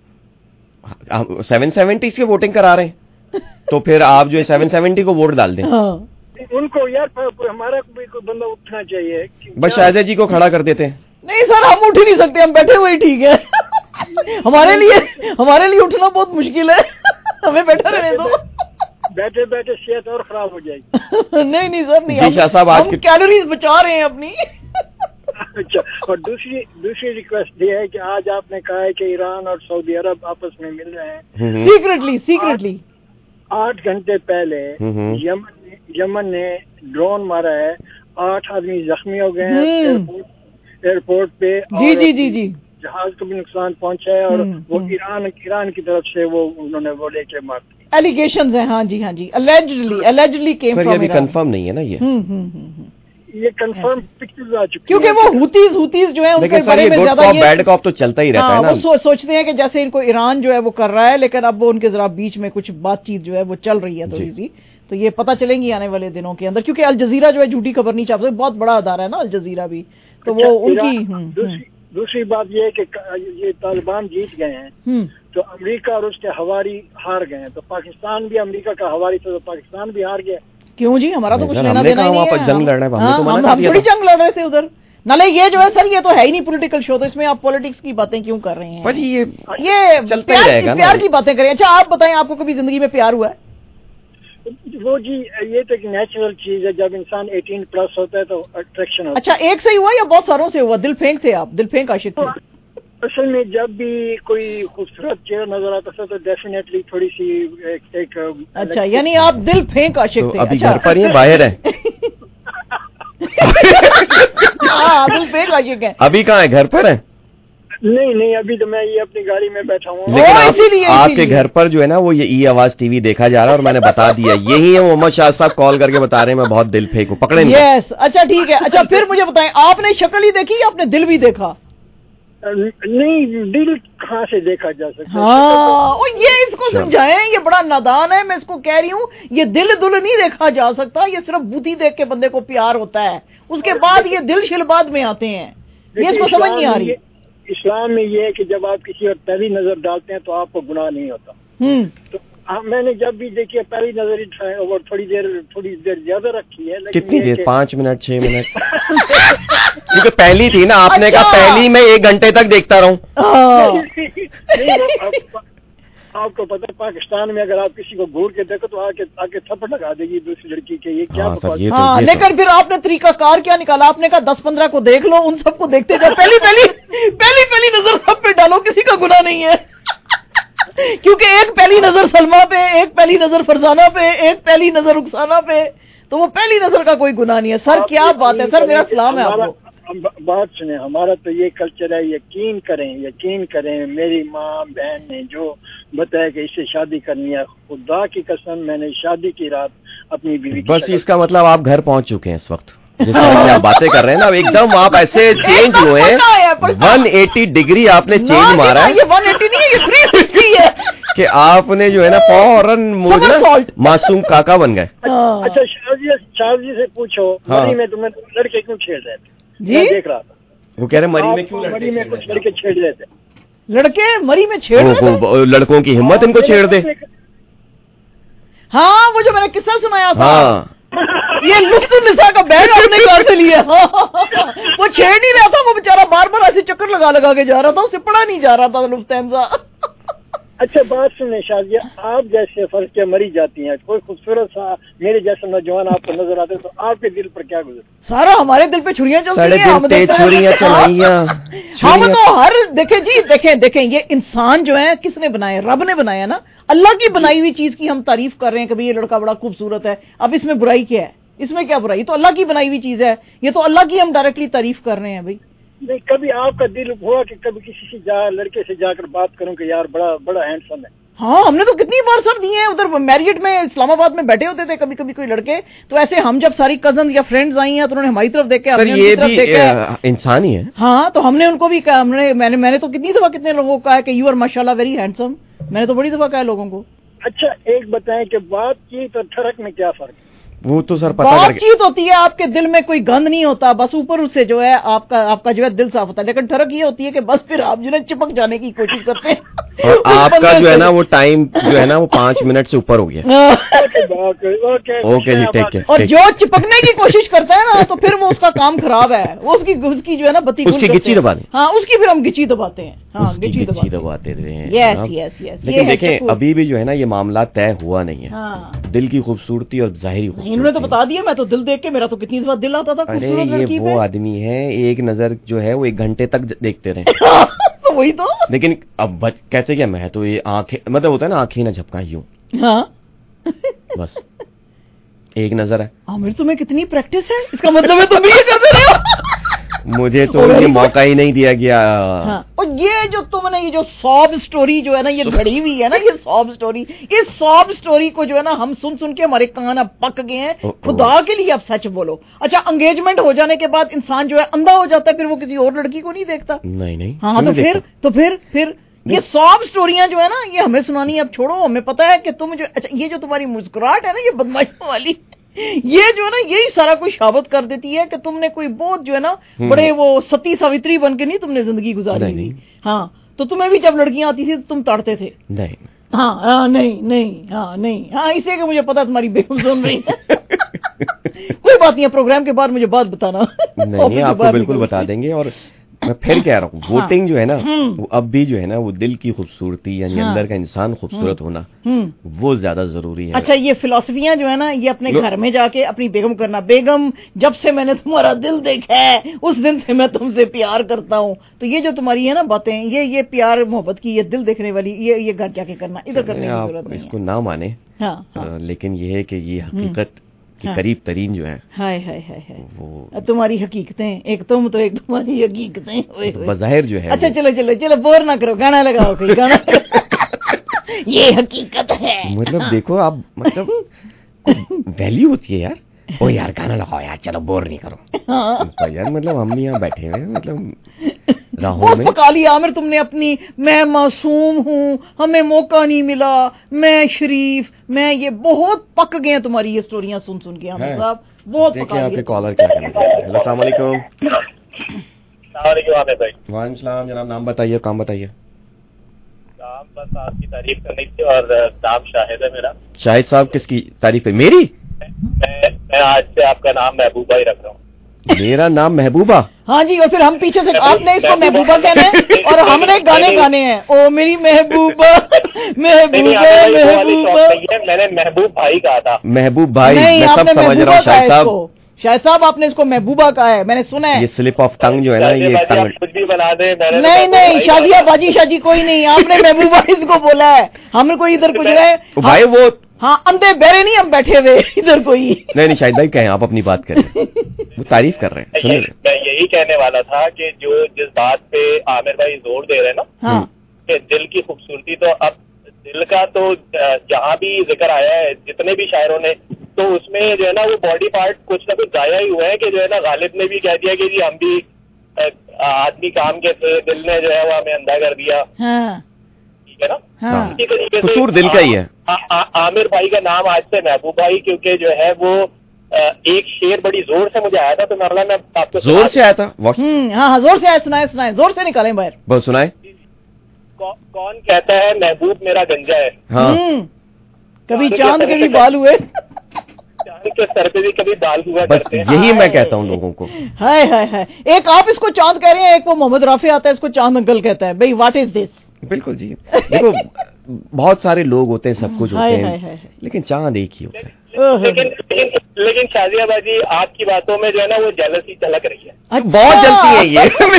سیون سیونٹی کی ووٹنگ کرا رہے ہیں تو پھر آپ جو ہے سیون سیونٹی کو ووٹ ڈال دیں. ان کو یار ہمارا بھی کوئی بندہ اٹھنا چاہیے. بس شاہزہ جی کو کھڑا کر دیتے ہیں. نہیں سر, ہم اٹھ ہی نہیں سکتے, ہم بیٹھے ہوئے ٹھیک ہے. ہمارے لیے ہمارے لیے اٹھنا بہت مشکل ہے, ہمیں بیٹھا رہنے دو. بیٹھے بیٹھے صحت اور خراب ہو جائے گی. نہیں نہیں سر, نہیں, جی شاہ صاحب آج ہم کیلوریز بچا رہے ہیں اپنی. اچھا, اور دوسری دوسری ریکویسٹ یہ ہے کہ آج آپ نے کہا ہے کہ ایران اور سعودی عرب آپس میں مل رہے ہیں سیکرٹلی سیکرٹلی. آٹھ گھنٹے پہلے یمن یمن نے ڈرون مارا ہے, آٹھ آدمی زخمی ہو گئے ہیں ایئرپورٹ پہ. جی جی جی جی, جہاز کو بھی نقصان پہنچا ہے, اور وہ ایران ایران کی طرف سے وہ انہوں نے وہ لے کے مار دی. ایلیگیشنز ہیں. ہاں جی ہاں جی, allegedly allegedly came from Iran. یہ کنفرم نہیں ہے نا یہ. یہ کنفرم پکچرز آ چکی, کیونکہ وہ ہوتیز ہوتیز جو ہیں ان کے بارے میں زیادہ یہ بیڈ کاپ تو چلتا ہی رہتا ہے نا. وہ سوچتے ہیں کہ جیسے ان کو ایران جو ہے وہ کر رہا ہے, لیکن اب وہ ان کے ذرا بیچ میں کچھ بات چیت جو ہے وہ چل رہی ہے تھوڑی سی, تو یہ پتہ چلیں گی آنے والے دنوں کے اندر, کیونکہ الجزیرہ جو ہے جھوٹی خبر نہیں چھاپتا, بہت بڑا ادارہ ہے نا الجزیرہ بھی, تو وہ ان کی. دوسری بات یہ ہے کہ یہ طالبان جیت گئے ہیں تو امریکہ اور اس کے ہواری ہار گئے ہیں, تو پاکستان بھی امریکہ کا ہواری تھا, تو پاکستان بھی ہار گیا. کیوں جی, ہمارا تو کچھ لینا دینا ہی نہیں ہے, جنگ لڑ رہے ہیں, ہم تھوڑی جنگ لڑ رہے تھے ادھر. نالے یہ جو ہے سر, یہ تو ہے ہی نہیں پولیٹیکل شو, تو اس میں آپ پولیٹکس کی باتیں کیوں کر رہے ہیں؟ یہ پیار کی باتیں کریں. اچھا آپ بتائیں, آپ کو کبھی زندگی میں پیار ہوا ہے؟ وہ جی یہ تو ایک نیچرل چیز ہے, جب انسان ایٹین پلس ہوتا ہے تو اٹریکشن ہوتا ہے. اچھا, ایک سے ہی ہوا یا بہت ساروں سے ہوا؟ دل پھینک تھے آپ, دل پھینک عاشق تھے؟ اصل میں جب بھی کوئی خوبصورت چہرہ نظر آتا تھا تو ڈیفینیٹلی تھوڑی سی ایک. اچھا, یعنی آپ دل پھینک عاشق تھے. ابھی گھر پر ہی باہر ہیں؟ ہاں دل پھینک عاشق ہیں. ابھی کہاں ہے, گھر پر ہیں؟ نہیں نہیں, ابھی تو میں یہ اپنی گاڑی میں بیٹھا ہوں. لیکن آپ کے گھر پر جو ہے نا وہ یہ ای آواز ٹی وی دیکھا جا رہا ہے, اور میں نے بتا دیا یہی ہے. محمد شاہ صاحب کال کر کے بتا رہے ہیں میں بہت دل پھینک ہوں, پکڑیں. یس, اچھا ٹھیک ہے. اچھا پھر مجھے بتائیں, آپ نے شکل ہی دیکھی یا آپ نے دل بھی دیکھا؟ نہیں, دل کہاں سے دیکھا جا سکتا؟ ہاں, یہ اس کو سمجھائیں, یہ بڑا نادان ہے. میں اس کو کہہ رہی ہوں یہ دل دل نہیں دیکھا جا سکتا, یہ صرف بوتی دیکھ کے بندے کو پیار ہوتا ہے, اس کے بعد یہ دل شل بعد میں آتے ہیں. یہ اس کو سمجھ نہیں آ رہی. اسلام میں یہ ہے کہ جب آپ کسی اور پہلی نظر ڈالتے ہیں تو آپ کو گناہ نہیں ہوتا. تو میں نے جب بھی دیکھی پہلی نظر اور تھوڑی دیر تھوڑی دیر زیادہ رکھی ہے. کتنی دیر؟ پانچ منٹ چھ منٹ کیونکہ پہلی تھی نا, آپ نے کہا پہلی میں ایک گھنٹے تک دیکھتا رہوں. آپ کو پتا پاکستان میں اگر آپ کسی کو گھور کے دیکھو تو آ کے تھپڑ لگا دے گی دوسری لڑکی کے. یہ کیا بکواس. ہاں, لیکن پھر آپ نے طریقہ کار کیا نکالا؟ آپ نے کہا دس پندرہ کو دیکھ لو, ان سب کو دیکھتے جاؤ, پہلی پہلی پہلی پہلی نظر سب پہ ڈالو, کسی کا گناہ نہیں ہے. کیونکہ ایک پہلی نظر سلمہ پہ, ایک پہلی نظر فرزانہ پہ, ایک پہلی نظر رخسانہ پہ, تو وہ پہلی نظر کا کوئی گناہ نہیں ہے. سر کیا بات ہے سر, میرا سلام ہے آپ کو. بات سنیں, ہمارا تو یہ کلچر ہے, یقین کریں یقین کریں میری ماں بہن نے جو بتایا کہ اس سے شادی کرنی ہے, خدا کی قسم میں نے شادی کی رات اپنی بیوی. بس اس کا مطلب آپ گھر پہنچ چکے ہیں اس وقت, جس طرح کی آپ باتیں کر رہے ہیں نا, ایک دم آپ ایسے چینج ہوئے ہیں, ون ایٹی ڈگری آپ نے چینج مارا ہے. یہ ون ایٹی نہیں ہے, یہ تھری سکسٹی ہے, کہ آپ نے جو ہے نا فوراً معصوم کاکا بن گئے. اچھا شاہ شاہ جی سے پوچھو مری میں تمہیں لڑکے کیوں چھیڑ رہے تھے؟ جی دیکھ رہا تھا وہ کہہ رہے مری میں کیوں مری میں کچھ لڑکے چھیڑ رہے تھے. لڑکے مری میں چھیڑ لڑکوں کی ہمت ان کو چھیڑ دے. ہاں وہ جو میں نے قصہ سنایا تھا یہ لطف النساء کا بیگ آپ نے کہاں سے لیا؟ وہ چھیڑ نہیں رہا تھا، وہ بیچارہ بار بار ایسے چکر لگا لگا کے جا رہا تھا، اسے پڑھا نہیں جا رہا تھا لطفانسا. اچھا بات سنیں شاہ جی، آپ جیسے فرض کے مری جاتی ہیں، کوئی خوبصورت سا میرے جیسے نوجوان آپ کو نظر آتے تو آپ کے دل پر کیا گزرے؟ سارا ہمارے دل پہ چھریاں چلتی ہیں. چھریاں چلائیاں ہم تو ہر دیکھیں جی دیکھیں دیکھیں یہ انسان جو ہے کس نے بنایا؟ رب نے بنایا نا. اللہ کی بنائی ہوئی چیز کی ہم تعریف کر رہے ہیں کہ بھئی یہ لڑکا بڑا خوبصورت ہے. اب اس میں برائی کیا ہے؟ اس میں کیا برائی؟ تو اللہ کی بنائی ہوئی چیز ہے، یہ تو اللہ کی ہم ڈائریکٹلی تعریف کر رہے ہیں. بھائی نہیں کبھی آپ کا دل ہوا کہ کبھی کسی سے جا لڑکے سے جا کر بات کروں کہ یار بڑا بڑا ہینڈسم ہے؟ ہاں ہم نے تو کتنی بار سر دیے ہیں. ادھر میریٹ میں اسلام آباد میں بیٹھے ہوتے تھے کبھی کبھی کوئی لڑکے، تو ایسے ہم جب ساری کزن یا فرینڈز آئی ہیں تو انہوں نے ہماری طرف دیکھا، یہ بھی انسان ہی ہے. ہاں تو ہم نے ان کو بھی کہا، ہم نے میں نے میں نے تو کتنی دفعہ کتنے لوگوں کو کہا کہ یو آر ماشاء اللہ ویری ہینڈسم. میں نے تو بڑی دفعہ کہا لوگوں کو. اچھا ایک بتائیں کہ بات چیت اور ٹھڑک میں کیا فرق ہے؟ وہ تو سر بات چیت ہوتی ہے آپ کے دل میں کوئی گند نہیں ہوتا، بس اوپر اس سے جو ہے آپ کا آپ کا جو ہے دل صاف ہوتا ہے. لیکن ٹھڑک یہ ہوتی ہے کہ بس پھر آپ جو ہے چپک جانے کی کوشش کرتے ہیں اور آپ کا جو ہے نا وہ ٹائم جو ہے نا وہ پانچ منٹ سے اوپر ہو گیا. اوکے جی ٹھیک ہے. اور جو چپکنے کی کوشش کرتا ہے نا تو پھر وہ اس کا کام خراب ہے، وہ اس کی اس کی جو ہے نا بتی اس کی گچی دباتے ہیں. ہاں اس کی پھر ہم گچی دباتے ہیں. ہاں گچی دباتے ہیں. یس یس یس. لیکن دیکھیں ابھی بھی جو ہے نا یہ معاملہ طے ہوا نہیں ہے. دل کی خوبصورتی اور ظاہری خوبصورتی انہوں نے تو بتا دیا. میں تو دل دیکھ کے میرا تو کتنی دفعہ دل آتا تھا. ارے یہ وہ آدمی ہے ایک نظر جو ہے وہ ایک گھنٹے تک دیکھتے رہے. وہی تو. لیکن اب کہتے کیا میں تو یہ آنکھیں مطلب ہوتا ہے نا آنکھیں نہ جھپکا یوں. ہاں بس ایک نظر ہے. عامر تمہیں کتنی پریکٹس ہے، اس کا مطلب ہے تم بھی یہ کرتے رہے ہو. مجھے تو یہ موقع ہی نہیں دیا گیا. اور یہ جو تم نے یہ جو ساب سٹوری جو ہے نا یہ گھڑی ہوئی ہے نا یہ ساب سٹوری، یہ ساب سٹوری کو جو ہے نا ہم سن سن کے ہمارے کان اب پک گئے ہیں. خدا کے لیے اب سچ بولو. اچھا انگیجمنٹ ہو جانے کے بعد انسان جو ہے اندھا ہو جاتا ہے، پھر وہ کسی اور لڑکی کو نہیں دیکھتا. نہیں نہیں. ہاں تو پھر تو پھر پھر یہ ساب سٹوریاں جو ہے نا یہ ہمیں سنانی اب چھوڑو. ہمیں پتا ہے کہ تم جو اچھا یہ جو تمہاری مسکراہٹ ہے نا یہ بدماشیوں والی، یہ جو ہے نا یہی سارا کچھ ثابت کر دیتی ہے کہ تم نے کوئی بہت جو ہے نا بڑے وہ ستی ساوتری بن کے نہیں تم نے زندگی گزاری تھی. ہاں تو تمہیں بھی جب لڑکیاں آتی تھی تو تم تڑتے تھے. نہیں ہاں ہاں نہیں نہیں ہاں نہیں ہاں اس لیے کہ مجھے پتا تمہاری بیگم سن رہی ہے. کوئی بات نہیں، پروگرام کے بعد مجھے بات بتانا. نہیں آپ کو بالکل بتا دیں گے. اور میں پھر کہہ رہا ہوں ووٹنگ جو ہے نا وہ اب بھی جو ہے نا وہ دل کی خوبصورتی یعنی اندر کا انسان خوبصورت ہونا وہ زیادہ ضروری ہے. اچھا یہ فلسفیاں جو ہے نا یہ اپنے گھر میں جا کے اپنی بیگم کرنا، بیگم جب سے میں نے تمہارا دل دیکھا ہے اس دن سے میں تم سے پیار کرتا ہوں. تو یہ جو تمہاری ہے نا باتیں یہ یہ پیار محبت کی یہ دل دیکھنے والی یہ یہ گھر جا کے کرنا، ادھر کرنے کی ضرورت نہیں. اس کو نہ مانے لیکن یہ ہے کہ یہ حقیقت کہ قریب ترین جو ہے ہائے ہائے ہائے وہ تمہاری حقیقتیں، ایک تم تو ایک تمہاری حقیقتیں بظاہر جو ہے. اچھا چلو چلو چلو بور نہ کرو، گانا لگاؤ کوئی گانا. یہ حقیقت ہے. مطلب دیکھو آپ مطلب ویلیو ہوتی ہے یار. او یار گانا لگاؤ یار، چلو بور نہیں کرو یار. مطلب ہم یہاں بیٹھے ہوئے مطلب راہوں میں پکا لیا عامر تم نے اپنی، میں معصوم ہوں، ہمیں موقع نہیں ملا، میں شریف، میں یہ بہت پک گئے ہیں تمہاری یہ سٹوریاں سن سن کے. عامر صاحب بہت پکا لیا. آپ کے کالر کیا کہنا چاہتے ہیں؟ ہیلو السلام علیکم. السلام علیکم عامر بھائی. وعلیکم السلام جناب. نام بتائیے، کام بتائیے. نام بس آپ کی تعریف کرنی تھی اور نام شاہد ہے میرا. شاہد صاحب کس کی تعریف ہے؟ میری؟ میں آج سے آپ کا نام محبوبہ ہی رکھ رہا ہوں. میرا نام محبوبہ؟ ہاں جی. اور پھر ہم پیچھے سے آپ نے اس کو محبوبہ کہنا ہے اور ہم نے گانے گانے ہیں. او میری محبوبہ محبوبہ محبوبہ. میں نے محبوب بھائی کہا تھا. محبوب بھائی میں سب سمجھ رہا ہوں. شاہد صاحب شاہد صاحب آپ نے اس کو محبوبہ کہا ہے، میں نے سنا ہے. یہ سلپ آف ٹنگ جو ہے نا یہ ٹنگ کچھ بھی بنا دے. نہیں نہیں شادیہ باجی شادی کوئی نہیں، آپ نے محبوبہ اس کو بولا ہے. ہم کوئی ادھر کچھ ہے بھائی وہ ہاں اندھے بہرے نہیں ہم بیٹھے ہوئے ادھر کوئی نہیں نہیں. شاہد بھائی کہیں آپ اپنی بات کریں، وہ تعریف کر رہے ہیں. میں یہی کہنے والا تھا کہ جو جس بات پہ عامر بھائی زور دے رہے ہیں نا کہ دل کی خوبصورتی، تو اب دل کا تو جہاں بھی ذکر آیا ہے جتنے بھی شاعروں نے تو اس میں جو ہے نا وہ باڈی پارٹ کچھ نہ کچھ ضائع ہی ہوئے ہیں. کہ جو ہے نا غالب نے بھی کہہ دیا کہ جی ہم بھی آدمی کام کے تھے، دل نے جو ہے وہ ہمیں اندھا کر دیا. है ना, हाँ। इसी तरीके से कसूर दिल का ही है। आ, आ, आमिर भाई का नाम आज से महबूब भाई, क्योंकि जो है वो एक शेर बड़ी जोर से मुझे आया था, तो मैं मैं आपको जोर से आया था। हम्म हाँ हाँ जोर से आए, सुनाए सुनाए, जोर से निकालें बाहर, बहुत सुनाए। कौ, कौन कहता है महबूब मेरा गंजा है? हाँ। कभी चांद के भी बाल हुए, चांद के सर पे भी कभी बाल हुआ बस करते हैं। यही मैं कहता हूँ लोगों को। हाय हाय हाय, एक आप इसको चांद कह रहे हैं, एक वो मोहम्मद राफी आता है इसको चांद अंकल कहता है। भाई व्हाट इज दिस? बिल्कुल जी, देखो बहुत सारे लोग होते हैं, सब कुछ होते हाय, हैं, हाय, हाय, हाय। लेकिन चांद एक ही होता है। लेकिन लेकिन लेकिन शाजिया बाजी, आपकी बातों में जो है ना वो जेलसी झलक रही है। अच्छा। बहुत जलती है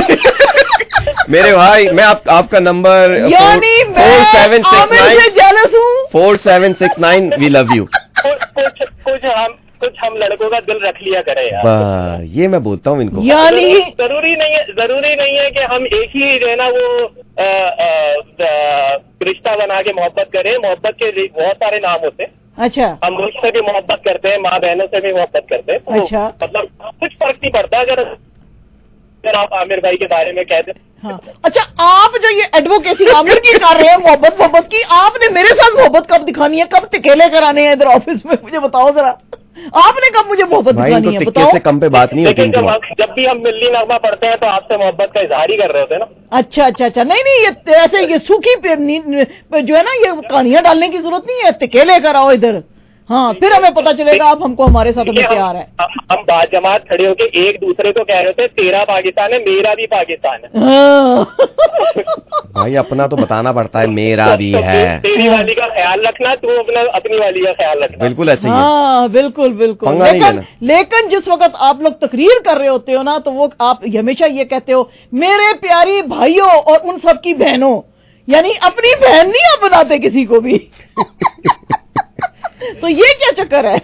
ये मेरे भाई। मैं आप, आपका नंबर यानी four seven six Aamir nine से जेलस हूँ। Four seven six nine we love you. कुछ कुछ हम कुछ हम लड़कों का दिल रख लिया करें यार। वाह, ये मैं बोलता हूँ इनको। यानी जरूरी नहीं है, जरूरी नहीं है कि हम एक ही जो है ना वो आ, आ, रिश्ता बना के मोहब्बत करें। मोहब्बत के बहुत सारे नाम होते हैं। अच्छा, हम मुझ से भी मोहब्बत करते हैं, माँ बहनों से भी मोहब्बत करते हैं। तो अच्छा। मतलब कुछ फर्क नहीं पड़ता अगर अगर आप आमिर भाई के बारे में कहते हैं। हाँ। अच्छा, आप जो ये एडवोकेसी आमिर की कर रहे हैं मोहब्बत मोहब्बत की, आपने मेरे साथ मोहब्बत कब दिखानी है? कब टिकेले कराने हैं इधर ऑफिस में? मुझे बताओ जरा, आपने कब मुझे मोहब्बत भाई दिखानी इनको है? टिक्के बताओ। से कम पे बात नहीं होती लेकिन जब इनको। हम जब भी हम मिल्ली नगमा पढ़ते हैं तो आपसे मोहब्बत का इजहार ही कर रहे होते हैं ना। अच्छा अच्छा अच्छा, नहीं नहीं, ये ऐसे ये सूखी पे, नी- जो है ना, ये कहानियां डालने की जरूरत नहीं है, टिकेले कराओ इधर। हाँ, फिर हमें पता चलेगा आप हमको हमारे साथ में प्यार है। हम, हम बाजमात खड़े होके एक दूसरे को कह रहे थे तेरा पाकिस्तान है, मेरा भी पाकिस्तान है। हाँ। भाई अपना तो बताना पड़ता है, मेरा भी तो है। तेरी वाली का ख्याल रखना, तू अपना अपनी वाली का ख्याल रखना। बिल्कुल ऐसे ही है। हाँ बिल्कुल बिल्कुल। पंगा नहीं लेकिन लेना। लेकिन जिस वक्त आप लोग तकरीर कर रहे होते हो ना, तो वो आप हमेशा ये कहते हो मेरे प्यारी भाइयों और उन सब की बहनों, यानी अपनी बहन नहीं आप बनाते किसी को भी। तो ये क्या चक्कर है?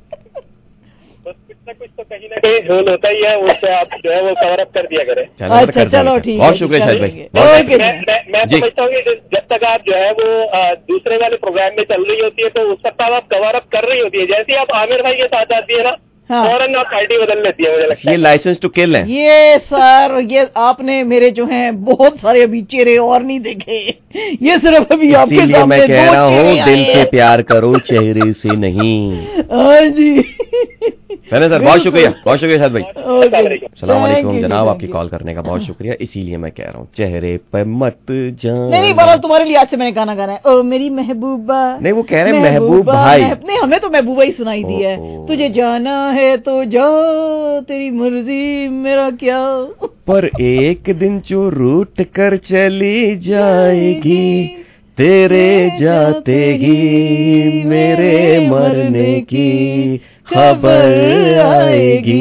बस कुछ ना कुछ तो कहीं ना कहीं झोल होता ही है, उससे आप जो है वो कवर अप कर दिया करें। चलो, अच्छा, कर चलो, देंगे। ठीक है, बहुत जी, शुक्रिया शाहिद भाई, चलेंगे। बहुत ओके। मैं मैं, मैं जी। समझता हूँ कि जब तक आप जो है वो आ, दूसरे वाले प्रोग्राम में चल रही होती है तो उस वक्त आप कवर अप कर रही होती है। जैसे ही आप आमिर भाई के साथ आती है ना, हाँ। फौरन आप पार्टी बदल लेती है, मुझे लगता ये है। लाइसेंस टू किल है। ये सर, ये आपने मेरे जो हैं बहुत सारे अभी चेहरे और नहीं देखे, ये सिर्फ अभी आपके इसीलिए सामने मैं कह दो रहा हूँ चेहरे दिल आए से हैं। प्यार करो, चेहरे से नहीं। हाँ जी। चले सर, बहुत शुक्रिया, बहुत शुक्रिया शाहिद भाई। ओके। सलाम वालेकुम Thank you, जनाब, thank आपकी you. कॉल करने का बहुत शुक्रिया। इसीलिए मैं कह रहा हूँ चेहरे पे मत जान। नहीं नहीं, बहरहाल तुम्हारे लिए आज से मैंने गाना गाना है, ओ मेरी महबूबा। नहीं, वो कह रहे हैं महबूब भाई। महब- नहीं, हमें तो महबूबा ही सुनाई दी है। ओ, ओ। तुझे जाना है तो जा, तेरी मर्जी मेरा क्या। पर एक दिन जो रूठ कर चली जाएगी, तेरे जाते ही मेरे मरने की खबर आएगी।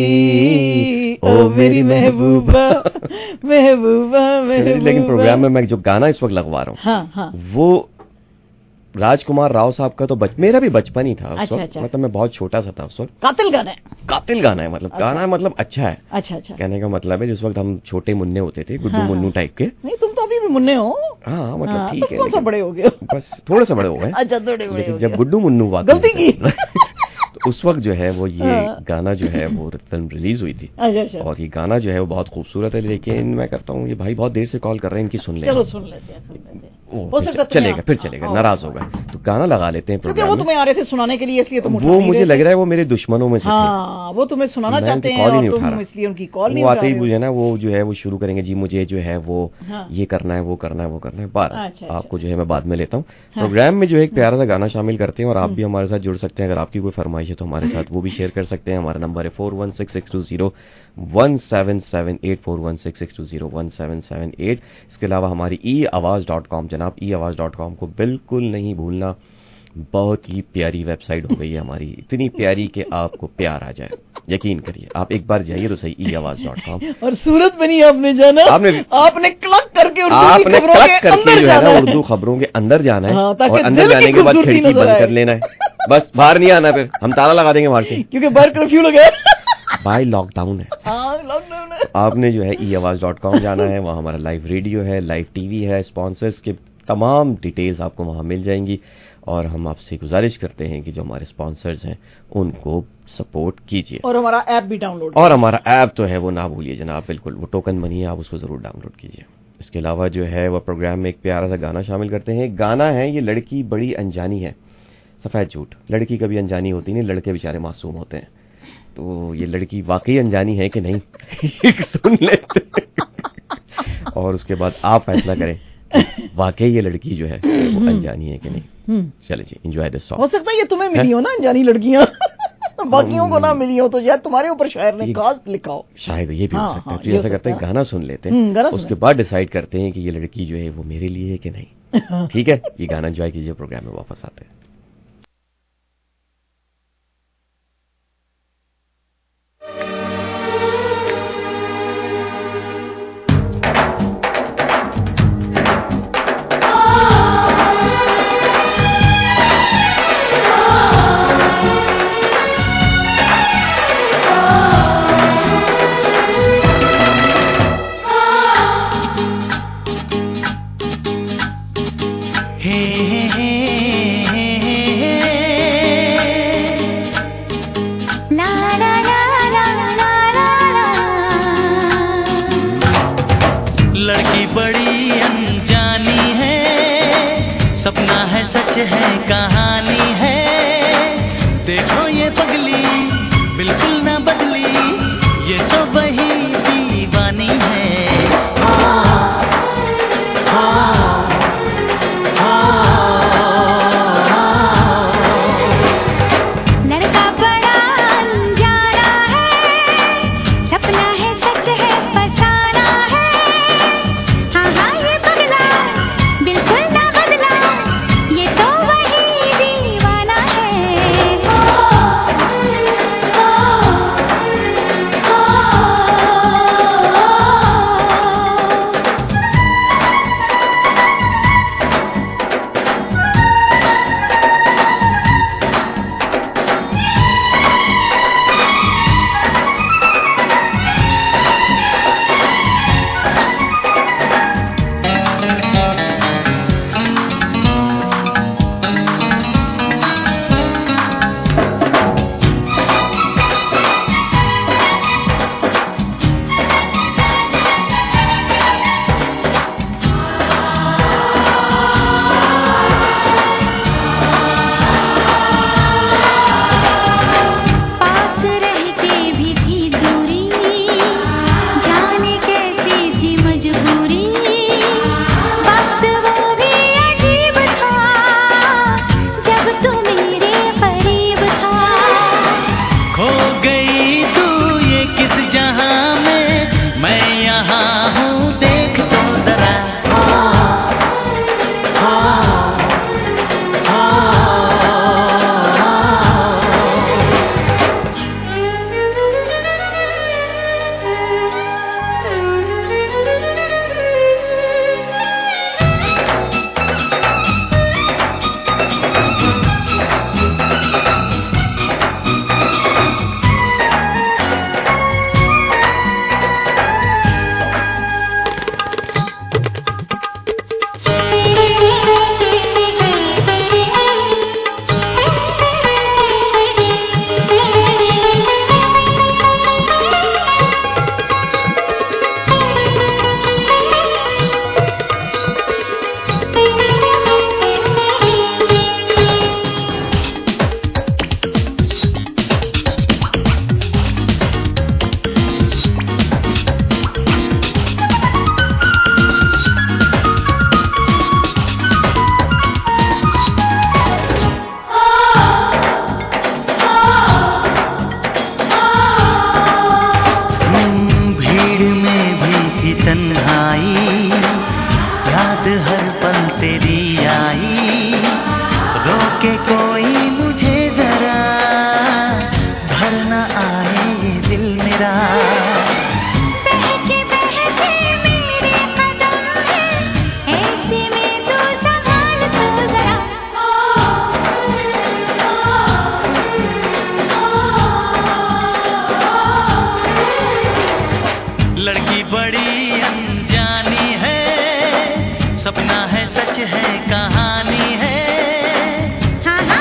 ओ मेरी महबूबा, महबूबा महबूबा। लेकिन प्रोग्राम में मैं जो गाना इस वक्त लगवा रहा हूँ, हाँ हाँ, वो राजकुमार राव साहब का तो बच, मेरा भी बचपन ही था उस अच्छा, वक्त। अच्छा। मतलब मैं बहुत छोटा सा था उस वक्त। कातिल गाना है। कातिल गाना है, मतलब गाना है, मतलब अच्छा है। अच्छा अच्छा, कहने का मतलब है जिस वक्त हम छोटे मुन्ने होते थे, गुड्डू हाँ, मुन्नू हाँ। टाइप के। नहीं, तुम तो अभी भी मुन्ने हो। हाँ मतलब हाँ, ठीक तुम है, कौन सा लेकिन बड़े हो गए? बस थोड़े से बड़े हो गए। अच्छा, थोड़े बड़े लेकिन हो जब गए। गुड्डू मुन्नू हुआ गलती की। तो उस वक्त जो है वो ये हाँ। गाना जो है वो फिल्म रिलीज हुई थी, अच्छा अच्छा, और ये गाना जो है वो बहुत खूबसूरत है। लेकिन मैं करता हूँ, ये भाई बहुत देर से कॉल कर रहे हैं, इनकी सुन ले। चलो सुन लेते हैं, सुन लेते हैं। ओ, हो फिर सकता च- चलेगा, तुम्हें- फिर चलेगा, हाँ, नाराज हाँ, होगा तो गाना लगा लेते हैं क्योंकि प्रोग्राम वो में। तुम्हें आ रहे थे सुनाने के लिए, इसलिए तुम उठा वो नहीं मुझे रहे लग थे। रहा है वो मेरे दुश्मनों में से थे। हाँ, वो तुम्हें सुनाना मैं चाहते उनकी हैं कॉल ही और नहीं उठा तुम रहा। इसलिए उनकी कॉल नहीं वो उठा आते ही रहे हो। मुझे ना वो जो है वो शुरू करेंगे, जी मुझे जो है वो हाँ। ये करना है, वो करना है, वो करना है। बार अच्छा, अच्छा। आपको जो है मैं बाद में लेता हूँ। हाँ। प्रोग्राम में जो है एक प्यारा सा गाना शामिल करते हैं, और आप भी हमारे साथ जुड़ सकते हैं। अगर आपकी कोई फरमाइश है तो हमारे साथ वो भी शेयर कर सकते हैं। हमारा नंबर है four one six six two zero one seven seven eight, four one six six two zero one seven seven eight. इसके अलावा हमारी ई आवाज़ डॉट कॉम, जनाब ई आवाज़ डॉट कॉम को बिल्कुल नहीं भूलना। बहुत ही प्यारी वेबसाइट हो गई है हमारी, इतनी प्यारी कि आपको प्यार आ जाए। यकीन करिए, आप एक बार जाइए तो सही ई आवाज़ डॉट कॉम। और सूरत में नहीं आपने जाना, आपने आपने क्लक करके उर्दू की आपने खबरों क्लक के करके अंदर जो है ना जाना उर्दू खबरों के अंदर जाना है, हाँ, ताकि और अंदर दिल की जाने के बाद खूबसूरती खिड़की नजर बंद आए। कर लेना है, बस बाहर नहीं आना, फिर हम ताला लगा देंगे बाहर से। क्योंकि बाहर कर्फ्यू लगे। भाई लॉकडाउन है। हाँ, लॉकडाउन है। आपने जो है ई आवाज़ डॉट कॉम जाना है, वहाँ हमारा लाइव रेडियो है, लाइव टीवी है, स्पॉन्सर्स के तमाम डिटेल्स आपको वहाँ मिल जाएंगी। और हम आपसे गुजारिश करते हैं कि जो हमारे स्पॉन्सर्स हैं उनको सपोर्ट कीजिए, और हमारा ऐप भी डाउनलोड। और हमारा ऐप तो है वो ना भूलिए जनाब, बिल्कुल वो टोकन मनी है, आप उसको जरूर डाउनलोड कीजिए। اس کے علاوہ جو ہے وہ پروگرام میں ایک پیارا سا گانا شامل کرتے ہیں. گانا ہے یہ لڑکی بڑی انجانی ہے. سفید جھوٹ, لڑکی کبھی انجانی ہوتی نہیں, لڑکے بیچارے معصوم ہوتے ہیں. تو یہ لڑکی واقعی انجانی ہے کہ نہیں سن لیتے اور اس کے بعد آپ فیصلہ کریں واقعی یہ لڑکی جو ہے وہ انجانی ہے کہ نہیں. چلے جی, انجوائے دس سانگ. ہو سکتا ہے یہ تمہیں ملی ہو نا انجانی لڑکیاں, باقیوں کو نہ ملی ہو, تو شاید تمہارے اوپر شاعر نے خاص لکھا ہو. شاید یہ بھی ہو سکتا ہے. تو ایسا کرتے ہیں گانا سن لیتے ہیں, اس کے بعد ڈیسائیڈ کرتے ہیں کہ یہ لڑکی جو ہے وہ میرے لیے ہے کہ نہیں. ٹھیک ہے, یہ گانا انجوائے کیجیے, پروگرام میں واپس آتے ہیں. سپنا ہے سچ ہے کہانی ہے. ہاں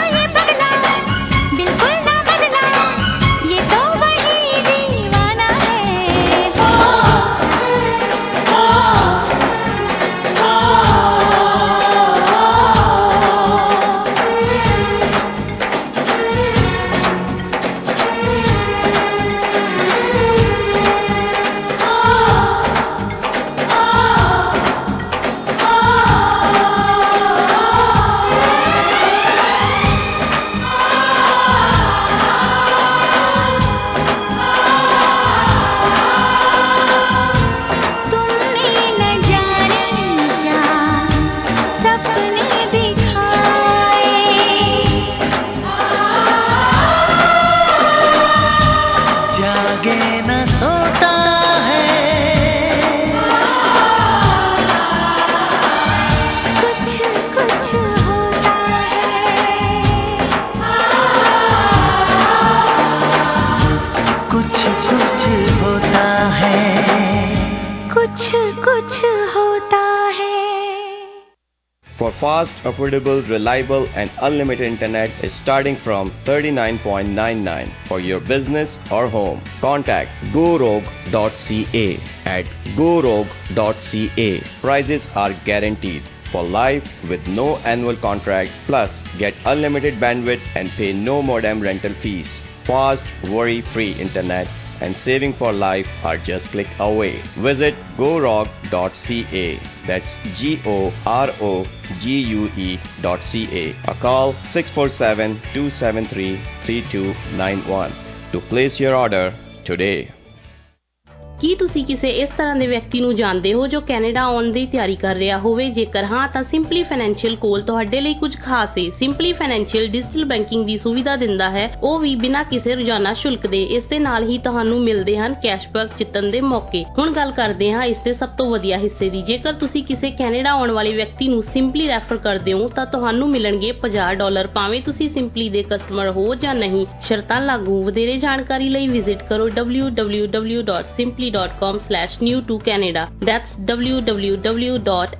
for fast, affordable, reliable and unlimited internet is starting from thirty-nine point nine nine for your business or home. Contact gorog dot c a at gorog dot c a. Prices are guaranteed for life with no annual contract, plus get unlimited bandwidth and pay no modem rental fees. Fast, worry-free internet and saving for life are just click away. Visit gorog dot c a. That's G O R O G U E dot C A. Or call six four seven, two seven three, three two nine one to place your order today. ਕੀ ਤੁਸੀਂ ਕਿਸੇ ਇਸ ਤਰ੍ਹਾਂ ਦੇ ਵਿਅਕਤੀ ਨੂੰ ਜਾਣਦੇ ਹੋ ਜੋ ਕੈਨੇਡਾ ਆਉਣ ਦੀ ਤਿਆਰੀ ਕਰ ਰਿਹਾ ਹੋਵੇ? ਜੇਕਰ ਹਾਂ ਤਾਂ ਸਿੰਪਲੀ ਫਾਈਨੈਂਸ਼ੀਅਲ ਕੋਲ ਤੁਹਾਡੇ ਲਈ ਕੁਝ ਖਾਸ ਹੈ। ਸਿੰਪਲੀ ਫਾਈਨੈਂਸ਼ੀਅਲ ਡਿਜੀਟਲ ਬੈਂਕਿੰਗ ਦੀ ਸੁਵਿਧਾ ਦਿੰਦਾ ਹੈ, ਉਹ ਵੀ ਬਿਨਾਂ ਕਿਸੇ ਰੋਜ਼ਾਨਾ ਸ਼ੁਲਕ ਦੇ। ਇਸ ਦੇ ਨਾਲ ਹੀ ਤੁਹਾਨੂੰ ਮਿਲਦੇ ਹਨ ਕੈਸ਼ਬੈਕ ਜਿੱਤਣ ਦੇ ਮੌਕੇ। ਹੁਣ ਗੱਲ ਕਰਦੇ ਹਾਂ ਇਸ ਦੇ ਸਭ ਤੋਂ ਵਧੀਆ ਹਿੱਸੇ ਦੀ। ਜੇਕਰ ਤੁਸੀਂ ਕਿਸੇ ਕੈਨੇਡਾ ਆਉਣ ਵਾਲੇ ਵਿਅਕਤੀ ਨੂੰ ਸਿੰਪਲੀ ਰੈਫਰ ਕਰਦੇ ਹੋ ਤਾਂ ਤੁਹਾਨੂੰ ਮਿਲਣਗੇ ਪੰਜਾਹ ਡਾਲਰ, ਭਾਵੇਂ ਤੁਸੀਂ ਸਿੰਪਲੀ ਦੇ ਕਸਟਮਰ ਹੋ ਜਾਂ ਨਹੀਂ। ਸ਼ਰਤਾਂ ਲਾਗੂ। ਵਧੇਰੇ ਜਾਣਕਾਰੀ ਲਈ ਵਿਜ਼ਿਟ ਕਰੋ w w w dot simply dot com slash new to Canada. That's w w w dot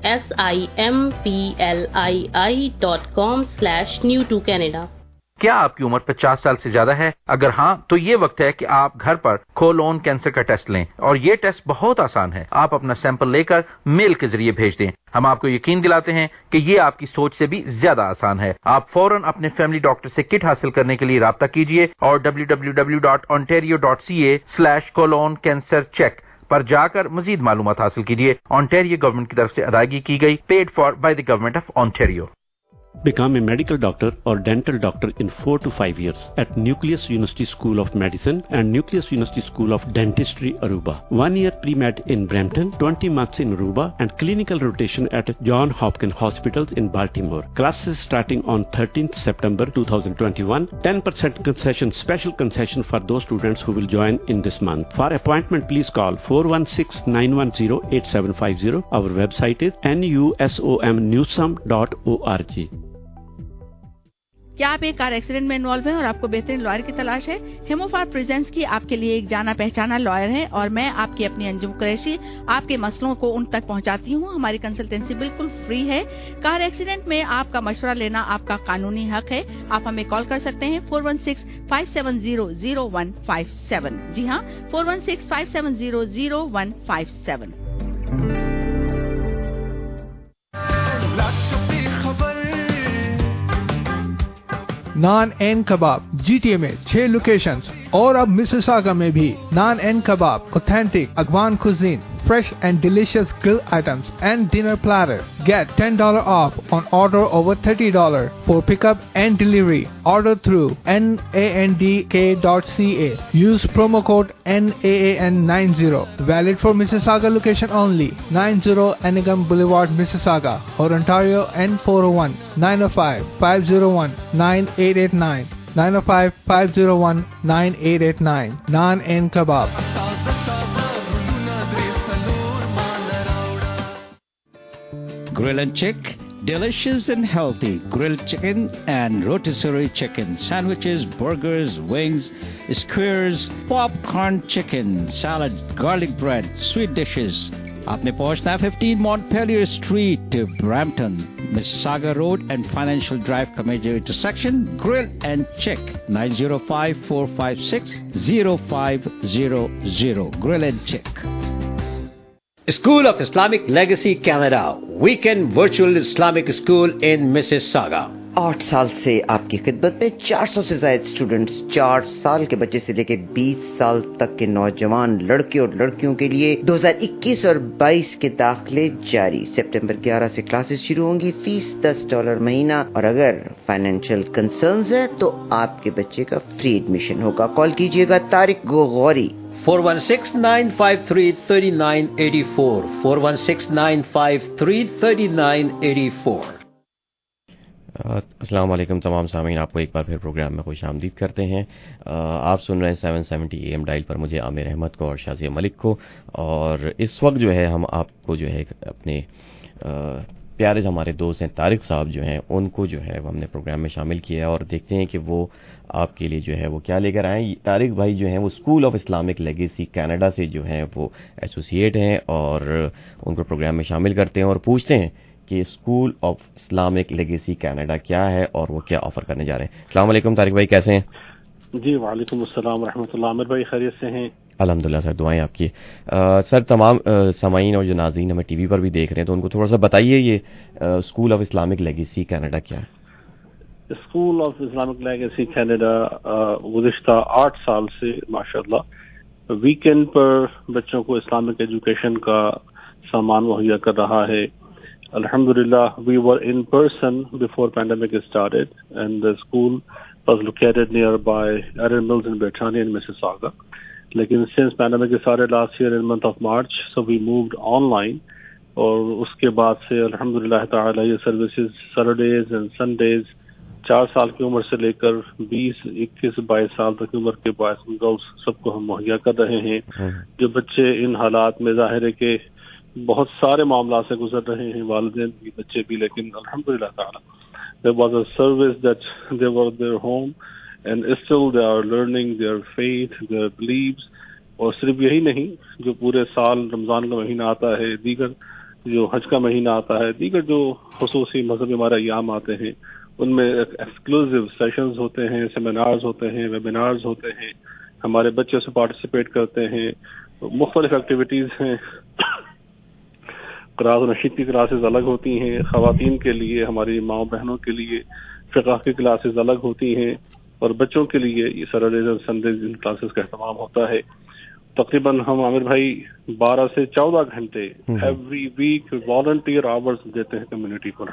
simpli dot com slash new to Canada. کیا آپ کی عمر پچاس سال سے زیادہ ہے؟ اگر ہاں تو یہ وقت ہے کہ آپ گھر پر کولون کینسر کا ٹیسٹ لیں، اور یہ ٹیسٹ بہت آسان ہے۔ آپ اپنا سیمپل لے کر میل کے ذریعے بھیج دیں۔ ہم آپ کو یقین دلاتے ہیں کہ یہ آپ کی سوچ سے بھی زیادہ آسان ہے۔ آپ فوراً اپنے فیملی ڈاکٹر سے کٹ حاصل کرنے کے لیے رابطہ کیجیے اور w w w dot ontario dot c a slash colon cancer check پر جا کر مزید معلومات حاصل کیجیے۔ آنٹیریو گورنمنٹ کی طرف سے ادائیگی کی گئی، paid for by the government of Ontario. Become a medical doctor or dental doctor in four to five years at Nucleus University School of Medicine and Nucleus University School of Dentistry, Aruba. One year pre-med in Brampton, twenty months in Aruba, and clinical rotation at John Hopkins Hospitals in Baltimore. Classes starting on thirteenth September twenty twenty-one. ten percent concession, special concession for those students who will join in this month. For appointment, please call four one six, nine one zero, eight seven five zero. Our website is nusom newsum dot org. کیا آپ ایک car accident میں involve ہیں اور آپ کو بہترین lawyer کی تلاش ہے؟ ہیموفار پریزنٹس کی آپ کے لیے ایک جانا پہچانا لائر ہے، اور میں آپ کی اپنی انجم قریشی آپ کے مسئلوں کو ان تک پہنچاتی ہوں۔ ہماری کنسلٹنسی بالکل فری ہے۔ کار ایکسیڈنٹ میں آپ کا مشورہ لینا آپ کا قانونی حق ہے۔ آپ ہمیں کال کر سکتے ہیں four one six five seven zero zero one five seven. جی ہاں، four one six five seven zero zero one five seven. Naan n Kabab G T A میں چھ لوکیشنز اور اب مسیساگا میں بھی۔ Naan n Kabab authentic Afghan cuisine, fresh and delicious grill items and dinner platter. Get ten dollars off on order over thirty dollars for pickup and delivery. Order through nandk dot c a. Use promo code N A A N ninety. Valid for Mississauga location only. ninety Anigam Boulevard, Mississauga, or Ontario N four oh one, nine oh five, five oh one, nine eight eight nine. nine oh five, five oh one, nine eight eight nine. Naan and Kebab. Grill and Chick, delicious and healthy grilled chicken and rotisserie chicken, sandwiches, burgers, wings, skewers, popcorn chicken, salad, garlic bread, sweet dishes. آپ نے پہنچنا ہے fifteen Montpelier Street, Brampton, Mississauga Road and Financial Drive کا major intersection. Grill and Chick, nine oh five, four five six, oh five oh oh. Grill and Chick. School of Islamic Legacy Canada, Weekend Virtual Islamic School in Mississauga. آٹھ سال سے آپ کی خدمت میں چار سو سے زائد اسٹوڈنٹس، چار سال کے بچے سے لے کے بیس سال تک کے نوجوان لڑکے اور لڑکیوں کے لیے دو ہزار اکیس اور بائیس کے داخلے جاری۔ سپٹمبر گیارہ سے کلاسز شروع ہوں گی، فیس دس ڈالر مہینہ، اور اگر فائنینشیل کنسرنز ہے تو آپ کے بچے کا فری ایڈمیشن ہوگا۔ کال کیجیے گا Tariq غوغوری four one six, nine five three, three nine eight four. four one six, nine five three, three nine eight four. السلام علیکم تمام سامعین، آپ کو ایک بار پھر پروگرام میں خوش آمدید کرتے ہیں۔ آپ سن رہے ہیں seven seventy A M dial پر مجھے عامر احمد کو اور شازیہ ملک کو، اور اس وقت جو ہے ہم آپ کو جو ہے اپنے پیارے ہمارے دوست ہیں طارق صاحب جو ہیں ان کو جو ہے ہم نے پروگرام میں شامل کیا ہے، اور دیکھتے ہیں کہ وہ آپ کے لیے جو ہے وہ کیا لے کر آئیں۔ طارق بھائی جو ہیں وہ School of Islamic Legacy Canada سے جو ہیں وہ ایسوسیٹ ہیں، اور ان کو پروگرام میں شامل کرتے ہیں اور پوچھتے ہیں کہ School of Islamic Legacy Canada کیا ہے اور وہ کیا آفر کرنے جا رہے ہیں. السلام علیکم طارق بھائی, کیسے ہیں؟ جی وعلیکم السلام ورحمۃ اللہ. عامر بھائی خیریت سے ہیں؟ الحمدللہ سر, دعائیں آپ کی. سر تمام سامعین اور جو ناظرین ہمیں ٹی وی پر بھی دیکھ رہے ہیں تو ان کو تھوڑا سا بتائیے یہ School of Islamic Legacy Canada کیا ہے؟ School of Islamic Legacy Canada گزشتہ آٹھ سال سے ماشاءاللہ ویکینڈ پر بچوں کو اسلامک ایجوکیشن کا سامان مہیا کر رہا ہے. الحمدللہ we were in person before pandemic started and the school was located nearby Erin Mills in Britannia in Mississauga. Lekin since pandemic started last year in month of March, so we moved online. اور اس کے بعد سے الحمدللہ تعالی یہ services Saturdays and Sundays چار سال کی عمر سے لے کر بیس اکیس بائیس سال تک کی عمر کے بائیس گرلس سب کو ہم مہیا کر رہے ہیں. جو بچے ان حالات میں ظاہر ہے کہ بہت سارے معاملات سے گزر رہے ہیں, والدین بھی بچے بھی, لیکن الحمدللہ تعالی there was a service that they were their home and still they are learning their faith, their beliefs. اور صرف یہی نہیں, جو پورے سال رمضان کا مہینہ آتا ہے, دیگر جو حج کا مہینہ آتا ہے, دیگر جو خصوصی مذہبی ہمارے ایام آتے ہیں ان میں ایکسکلوزیو سیشنز ہوتے ہیں, سیمینارز ہوتے ہیں, ویبینارز ہوتے ہیں, ہمارے بچے سے پارٹیسپیٹ کرتے ہیں, مختلف ایکٹیویٹیز ہیں. قرآن و نشید کی کلاسز الگ ہوتی ہیں, خواتین کے لیے, ہماری ماں بہنوں کے لیے فقہ کی کلاسز الگ ہوتی ہیں, اور بچوں کے لیے یہ سیٹرڈیز اور سنڈیز ان کلاسز کا اہتمام ہوتا ہے. تقریباً ہم عامر بھائی بارہ سے چودہ گھنٹے ایوری ویک والنٹیئر آورز دیتے ہیں کمیونٹی کو.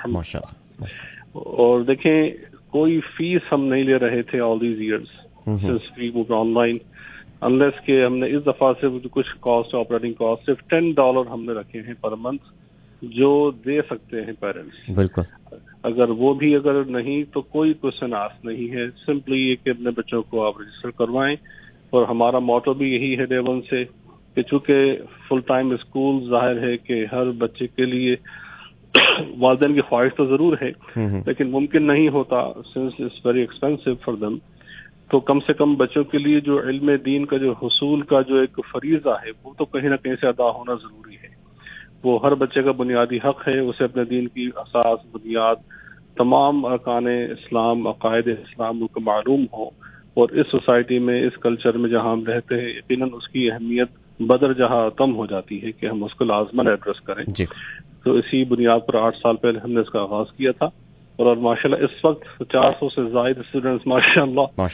اور دیکھیں کوئی فیس ہم نہیں لے رہے تھے all these years since we moved online, unless کہ ہم نے اس دفعہ سے کچھ کاسٹ آپریٹنگ کاسٹ صرف ٹین ڈالر ہم نے رکھے ہیں پر منتھ جو دے سکتے ہیں پیرنٹس. بالکل, اگر وہ بھی اگر نہیں تو کوئی کوشچن آسک نہیں ہے, سمپلی یہ کہ اپنے بچوں کو آپ رجسٹر کروائیں. اور ہمارا موٹو بھی یہی ہے ڈے ون سے کہ چونکہ فل ٹائم اسکول ظاہر ہے کہ ہر بچے کے لیے والدین کی خواہش تو ضرور ہے لیکن ممکن نہیں ہوتا since it's very expensive for them. تو کم سے کم بچوں کے لیے جو علم دین کا جو حصول کا جو ایک فریضہ ہے وہ تو کہیں نہ کہیں سے ادا ہونا ضروری ہے. وہ ہر بچے کا بنیادی حق ہے, اسے اپنے دین کی اساس بنیاد تمام ارکان اسلام عقائد اسلام کو معلوم ہو. اور اس سوسائٹی میں اس کلچر میں جہاں ہم رہتے ہیں یقیناً اس کی اہمیت بدر جہاں کم ہو جاتی ہے کہ ہم اس کو لازماً ایڈریس کریں. جی. تو اسی بنیاد پر آٹھ سال پہلے ہم نے اس کا آغاز کیا تھا اور ماشاءاللہ اس وقت چار سو سے زائد اسٹوڈنٹس ماشاءاللہ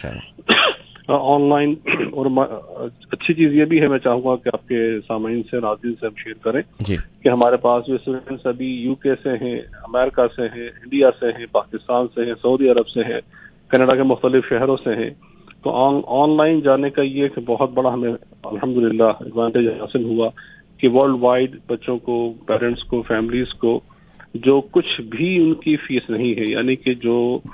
آن لائن. اور اچھی چیز یہ بھی ہے, میں چاہوں گا کہ آپ کے سامعین سے ناظرین سے ہم شیئر کریں جی. کہ ہمارے پاس جو اسٹوڈنٹس ابھی یو کے سے ہیں, امریکہ سے ہیں, انڈیا سے ہیں, پاکستان سے ہیں, سعودی عرب سے ہیں, کینیڈا کے مختلف شہروں سے ہیں. تو آن لائن جانے کا یہ کہ بہت بڑا ہمیں الحمدللہ ایڈوانٹیج حاصل ہوا کہ ورلڈ وائڈ بچوں کو, پیرنٹس کو, فیملیز کو جو کچھ بھی ان کی فیس نہیں ہے, یعنی کہ جو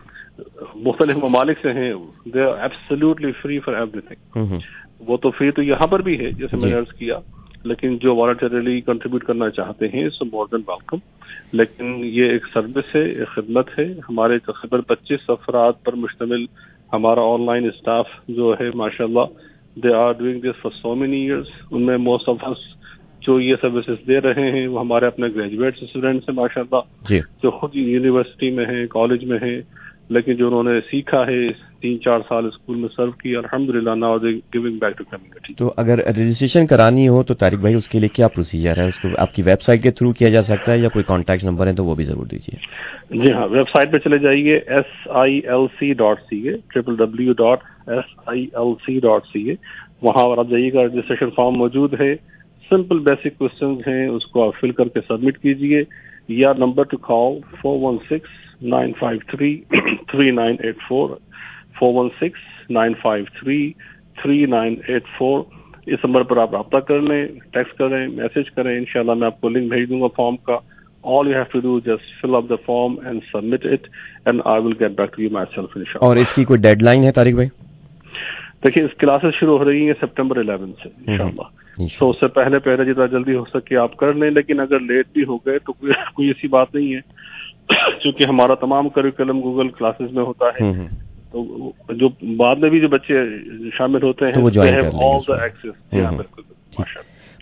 مختلف ممالک سے ہیں they are absolutely free for ایوری تھنگ. وہ تو فری تو یہاں پر بھی ہے جیسے میں نے عرض کیا, لیکن جو والنٹریلی کنٹریبیوٹ کرنا چاہتے ہیں سو مور دین ویلکم. لیکن یہ ایک سروس ہے, ایک خدمت ہے. ہمارے تقریباً پچیس افراد پر مشتمل ہمارا آن لائن اسٹاف جو ہے ماشاءاللہ they are doing this for so many years. ان میں موسٹ آف اس جو یہ سروسز دے رہے ہیں وہ ہمارے اپنے گریجویٹ اسٹوڈینٹس ہیں ماشاءاللہ جی. جو خود یونیورسٹی میں ہیں, کالج میں ہیں, لیکن جو انہوں نے سیکھا ہے تین چار سال اسکول میں سرو کیا الحمدللہ now they giving back to community. تو اگر رجسٹریشن کرانی ہو تو طارق بھائی اس کے لیے کیا پروسیجر ہے؟ اس کو آپ کی ویب سائٹ کے تھرو کیا جا سکتا ہے یا کوئی کانٹیکٹ نمبر ہے تو وہ بھی ضرور دیجیے. جی ہاں, ویب سائٹ پہ چلے جائیے S I L C dot C A triple W dot S I L C dot C A. وہاں پر آپ جائیے گا, رجسٹریشن فارم موجود ہے, سمپل بیسک کوشچنز ہیں, اس کو آپ فل کر کے سبمٹ کیجیے. یا number to call four one six nine five three three nine eight four four one six nine five three three nine eight four. اس نمبر پر آپ رابطہ کر لیں, ٹیکسٹ کریں, میسج کریں, انشاءاللہ میں آپ کو لنک بھیج دوں گا فارم کا. All you have to do is just fill up the form and submit it and I will get back to you myself inshallah. اور اس کی کوئی ڈیڈ لائن ہے طارق بھائی؟ دیکھیے اس کلاسز شروع ہو رہی ہیں سپٹمبر الیون سے انشاءاللہ. سو اس سے پہلے پہلے جتنا جلدی ہو سکے آپ کر لیں, لیکن اگر لیٹ بھی ہو گئے تو کوئی کوئی ایسی بات نہیں ہے چونکہ ہمارا تمام کریکولم گوگل کلاسز میں ہوتا ہے. تو جو بعد میں بھی جو بچے شامل ہوتے ہیں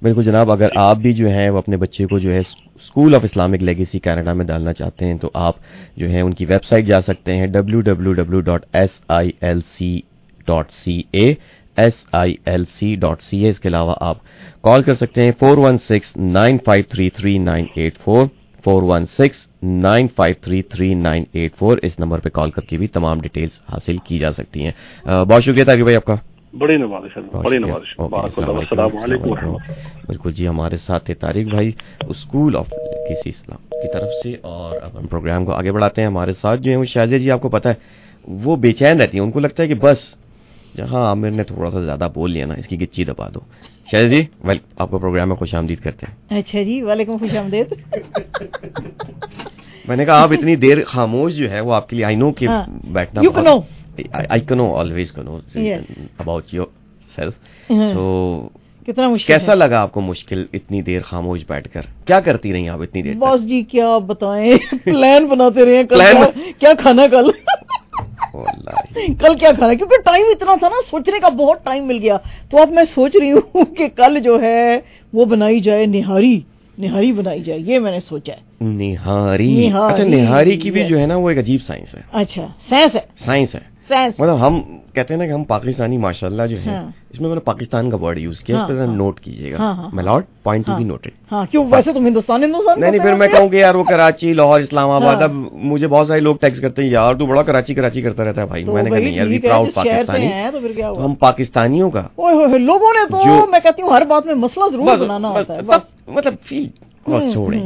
بالکل جناب, اگر آپ بھی جو ہے وہ اپنے بچے کو جو ہے school of Islamic Legacy Canada میں ڈالنا چاہتے ہیں تو آپ جو ہے ان کی ویب سائٹ جا سکتے ہیں W W W dot S I L C dot C A S I L C dot C A. اس کے علاوہ آپ کال کر سکتے ہیں four one six nine five three three nine eight four four one six nine five three three nine eight four. اس number پہ call کر کے بھی تمام ڈیٹیلز حاصل کی جا سکتی ہیں. بہت شکریہ تاکہ بھائی آپ کا, بڑی نوازش ہے, بڑی نوازش. السلام علیکم. بالکل جی, ہمارے ساتھ تھے طارق بھائی اسکول آف کسی اسلام کی طرف سے. اور اب ہم پروگرام کو آگے بڑھاتے ہیں. ہمارے ساتھ جو ہیں وہ شازیہ جی, آپ کو پتا ہے وہ بے چین رہتی ہیں, ان کو لگتا ہے کہ بس جہاں عامر نے تھوڑا سا زیادہ بول لیا نا, اس کی گچی دبا دو. شازیہ جی ویل, آپ کو پروگرام میں خوش آمدید کرتے ہیں. اچھا جی, وعلیکم خوش آمدید. میں نے کہا آپ اتنی دیر خاموش جو ہے وہ آپ کے لیے آئی نو کہ بیٹھنا I can know, always can know yes. about yourself. So, کتنا مشکل کیسا لگا آپ کو مشکل اتنی دیر خاموش بیٹھ کر؟ کیا کرتی رہی آپ اتنی دیر؟ بس جی کیا بتائیں, پلان بناتے رہے کل کیا کھانا, کل کل کیا کھانا, کیونکہ ٹائم اتنا تھا نا, سوچنے کا بہت ٹائم مل گیا. تو اب میں سوچ رہی ہوں کہ کل جو ہے وہ بنائی جائے نہاری, نہاری بنائی جائے, یہ میں نے سوچا ہے. نہاری, اچھا نہاری کی بھی جو ہے نا وہ ایک عجیب سائنس ہے. اچھا سائنس ہے, سائنس ہے. مطلب ہم کہتے ہیں نا کہ ہم پاکستانی ماشاءاللہ جو ہے, اس میں میں نے پاکستان کا ورڈ یوز کیا, اس پہ نوٹ کیجیے گا milord, point to be noted. ہاں کیوں, ویسے تم ہندوستان ہندوستان نہیں نہیں, پھر میں کہوں کہ یار وہ کراچی, لاہور, اسلام آباد. اب مجھے بہت سارے لوگ ٹیکس کرتے ہیں یار تو بڑا کراچی کراچی کرتا رہتا ہے بھائی. میں نے کہا نہیں یار, وی پراؤڈ پاکستانی, تو ہم پاکستانیوں کا. لوگوں نے تو میں کہتی ہوں ہر بات میں مسئلہ ضرور بنانا ہوتا ہے, مطلب فیل بہت چھوڑیں.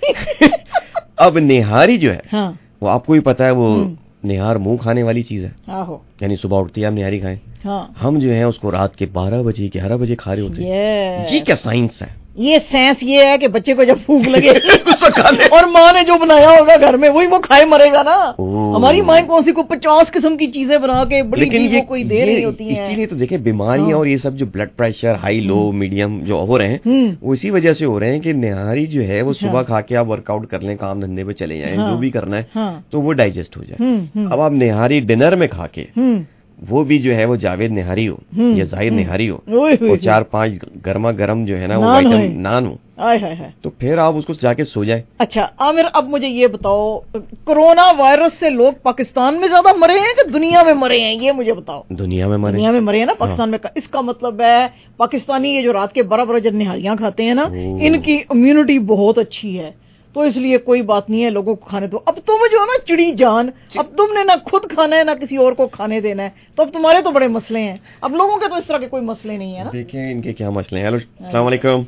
اب نہاری جو ہے وہ آپ کو بھی پتا ہے وہ نہار منہ کھانے والی چیز ہے, یعنی صبح اٹھتی ہے آپ نہاری کھائیں. ہم جو ہیں اس کو رات کے بارہ بجے گیارہ بجے کھا رہے ہوتے ہیں. یہ کیا سائنس ہے؟ یہ سائنس یہ ہے کہ بچے کو جب بھوک لگے اور ماں نے جو بنایا ہوگا گھر میں وہی وہ کھائے مرے گا نا. ہماری مائیں کون سی کو پچاس قسم کی چیزیں بنا کے بڑی وہ کوئی دے رہی ہوتی ہیں. اسی لیے تو دیکھیں بیماریاں اور یہ سب جو blood pressure high low medium جو ہو رہے ہیں وہ اسی وجہ سے ہو رہے ہیں کہ نہاری جو ہے وہ صبح کھا کے آپ ورک آؤٹ کر لیں, کام دھندے پہ چلے جائیں, جو بھی کرنا ہے تو وہ ڈائجسٹ ہو جائے. اب آپ نہاری ڈنر میں کھا کے, وہ بھی جو ہے وہ جاوید نہاری ہو یا ظاہر نہاری ہو, اور چار پانچ گرما گرم جو ہے نا وہ آئٹم نان ہو, تو پھر آپ اس کو جا کے سو جائیں. اچھا عامر, اب مجھے یہ بتاؤ, کرونا وائرس سے لوگ پاکستان میں زیادہ مرے ہیں کہ دنیا میں مرے ہیں, یہ مجھے بتاؤ. دنیا میں مرے, دنیا میں مرے ہیں نا, پاکستان میں. اس کا مطلب ہے پاکستانی یہ جو رات کے بارہ بجے جب نہاریاں کھاتے ہیں نا, ان کی امیونٹی بہت اچھی ہے, تو اس لیے کوئی بات نہیں ہے, لوگوں کو کھانے دو. اب تم جو ہے نا چڑی جان, اب تم نے نہ خود کھانا ہے نہ کسی اور کو کھانے دینا ہے, تو اب تمہارے تو بڑے مسئلے ہیں. اب لوگوں کے تو اس طرح کے کوئی مسئلے نہیں ہے نا. دیکھیں ان کے کیا مسئلے ہیں. ہیلو السلام علیکم.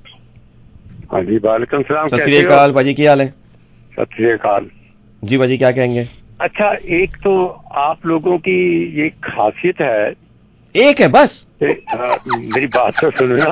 ہاں جی وعلیکم السلام. ست شری اکال باجی, کیا حال ہے؟ ست شری اکال جی باجی, کیا کہیں گے؟ اچھا, ایک تو آپ لوگوں کی یہ خاصیت ہے, ایک ہے بس, میری بات تو سننا.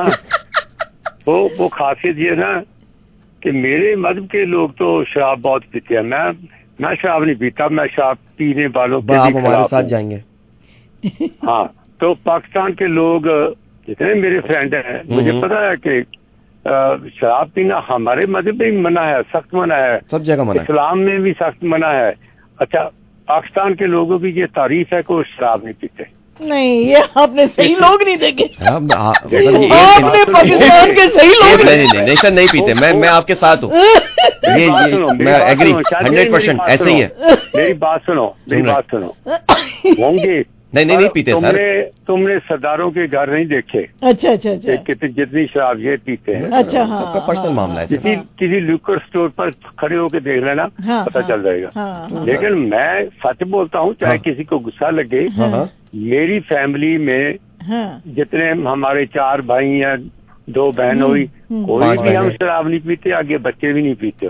وہ وہ خاصیت یہ نا کہ میرے مذہب کے لوگ تو شراب بہت پیتے ہیں. میں میں شراب نہیں پیتا, میں شراب پینے والوں کے آپ ہمارے ساتھ جائیں گے. ہاں, تو پاکستان کے لوگ جتنے میرے فرینڈ ہیں, مجھے پتا ہے کہ شراب پینا ہمارے مذہب میں بھی منع ہے, سخت منع ہے, سب جگہ منع ہے, اسلام میں بھی سخت منع ہے. اچھا, پاکستان کے لوگوں کی یہ تعریف ہے کہ وہ شراب نہیں پیتے. نہیں, یہ آپ نے صحیح لوگ نہیں دیکھے, آپ نے پاکستان کے صحیح لوگ نہیں سر نہیں پیتے. میں میں آپ کے ساتھ ہوں, میں ایگری ہنڈریڈ پرسینٹ ایسے ہی ہے. میری بات سنو, میری بات سنو. ہوں گے نہیں نہیں نہیں پیتے سر. تم نے سرداروں کے گھر نہیں دیکھے. اچھا اچھا اچھا, جتنی شراب یہ پیتے ہیں. اچھا, سب کا پرسنل معاملہ ہے. کسی کسی لیکر اسٹور پر کھڑے ہو کے دیکھ لینا, پتہ چل جائے گا. لیکن میں سچ بولتا ہوں, چاہے کسی کو غصہ لگے, میری فیملی میں جتنے ہمارے چار بھائی ہیں, دو بہن ہوئی, کوئی بھی ہم شراب نہیں پیتے, آگے بچے بھی نہیں پیتے.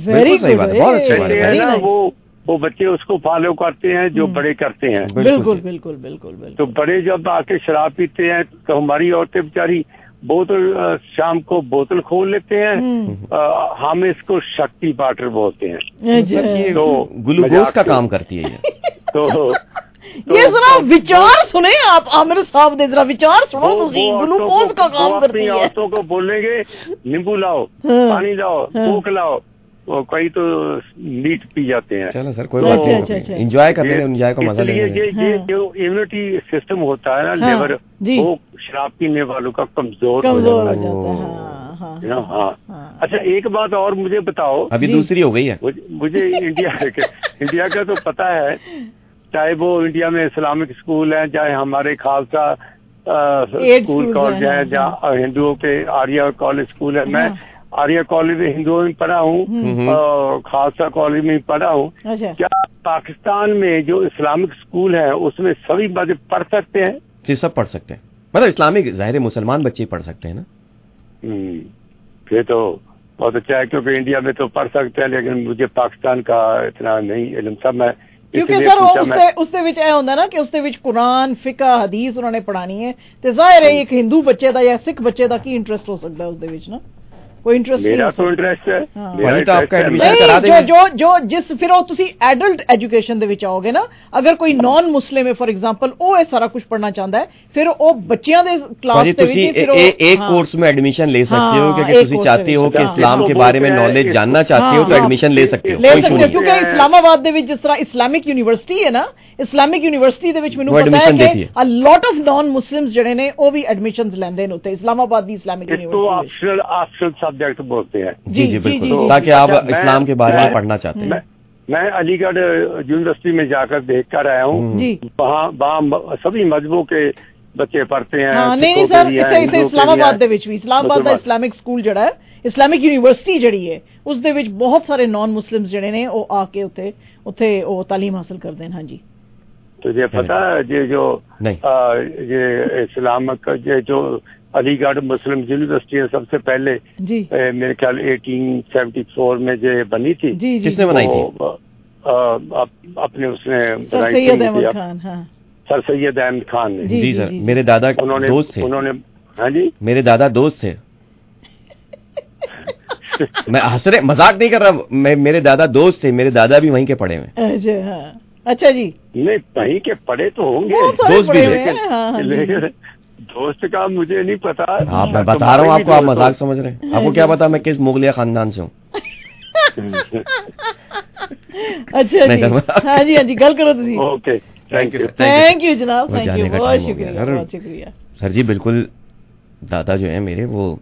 وہ وہ بچے اس کو فالو کرتے ہیں جو بڑے کرتے ہیں. بالکل بالکل بالکل. تو بڑے جب آ کے شراب پیتے ہیں تو ہماری عورتیں بیچاری بوتل شام کو بوتل کھول لیتے ہیں, ہم اس کو شکتی واٹر بولتے ہیں. تو گلوکوز کا کام کرتی ہے. تو یہ ذرا وچار سنیں آپ, عامر صاحب نے ذرا وچار سنو. گلوکوز کا کام کرتی ہے. عورتوں کو بولیں گے نیمبو لاؤ, پانی لاؤ, کوک لاؤ, کئی تو میٹ پی جاتے ہیں. چلو سر کوئی بات نہیں, انجوائے کرتے ہیں, انجوائے کا مزہ لیں. یہ جو امیونٹی سسٹم ہوتا ہے نا لیور, وہ شراب پینے والوں کا کمزور ہو جاتا ہے. ہاں اچھا ایک بات اور مجھے بتاؤ, ابھی دوسری ہو گئی ہے. مجھے انڈیا انڈیا کا تو پتا ہے, چاہے وہ انڈیا میں اسلامک اسکول ہیں, چاہے ہمارے خالصہ اسکول کالج ہیں, جہاں ہندوؤں کے آریہ کالج اسکول ہے. میں آریہ کالج میں ہندوؤں میں پڑھا ہوں اور خالصہ کالج میں پڑھا ہوں. کیا پاکستان میں جو اسلامک اسکول ہیں اس میں سبھی بچے پڑھ سکتے ہیں؟ جی سب پڑھ سکتے ہیں, مطلب اسلامک ظاہر مسلمان بچے پڑھ سکتے ہیں نا. پھر تو بہت اچھا ہے, کیونکہ انڈیا میں تو پڑھ سکتے ہیں لیکن مجھے پاکستان کا اتنا نہیں علم. سب میں کیونکہ سر اس دے وچ اے ہوندا نا کہ اس دے وچ قرآن فقہ حدیث انہوں نے پڑھانی ہے, تے ظاہر ہے ایک ہندو بچے دا یا سکھ بچے دا کی انٹرسٹ ہو سکتا ہے اس دے وچ نا, کوئی انٹرسٹ میرا تو انٹرسٹ ہے. جو جو جو جس پھر وہ تسی ایڈلٹ ایجوکیشن دے وچ آؤ گے نا, اگر کوئی نان مسلم ہے فار ایگزامپل وہ یہ سارا کچھ پڑھنا چاہتا ہے, پھر وہ بچیاں دے کلاس دے وچ ایک کورس میں ایڈمیشن لے سکتے ہو کہ تسی چاہتے ہو کہ اسلام کے بارے میں نالج جاننا چاہتے ہو تو ایڈمیشن لے سکتے ہو. لے سکتے ہو کیونکہ اسلام آباد دے وچ جس طرح اسلامک یونیورسٹی ہے نا, اسلامک یونیورسٹی دے وچ مینوں پتہ ہے کہ a lot of non Muslims جڑے نے وہ بھی ایڈمیشنز لیندے نے اوتے اسلام آباد دی اسلامک یونیورسٹی. تو آپشنل آپشنل سبجیکٹ بولتے ہیں. جی جی بالکل, تاکہ آپ اسلام کے بارے میں پڑھنا چاہتے ہیں. میں علی گڑھ یونیورسٹی میں جا کر دیکھ کر آیا ہوں, وہاں وہاں سبھی مذہبوں کے بچے پڑھتے ہیں. نہیں سر اسلام آباد دے وچ بھی اسلام آباد دا اسلامک اسکول جڑا ہے, اسلامک یونیورسٹی جڑی ہے اس دے وچ بہت سارے نان مسلمز جڑے نے وہ آ کے اوتھے اوتھے وہ تعلیم حاصل کرتے ہیں. ہاں جی تجھے پتا ہے یہ جو یہ اسلامک جو علی گڑھ مسلم یونیورسٹی ہے سب سے پہلے جی میرے خیال ایٹین سیونٹی فور میں جو بنی تھی, کس نے بنائی تھی؟ اپنے اس نے سر سید احمد خان. ہاں سر سید احمد خان نے. جی سر میرے دادا دوست تھے. انہوں نے ہاں جی میرے دادا دوست تھے. میں ہنس رہے مذاق نہیں کر رہا, میں میرے دادا دوست تھے, میرے دادا بھی وہیں کے پڑھے ہوئے. اچھا جی نہیں وہیں کے پڑھے تو ہوں گے دوست بھی, لیکن دوست کا مجھے نہیں پتا. آپ میں بتا رہا ہوں آپ کو, آپ مذاق سمجھ رہے ہیں. آپ کو کیا پتا میں کس مغلیہ خاندان سے ہوں. اچھا جی ہاں جی ہاں جی گل کرو تسی. Okay thank you thank you جناب, تھینک یو, بہت شکریہ بہت شکریہ. سر جی بالکل دادا جو ہیں میرے وہ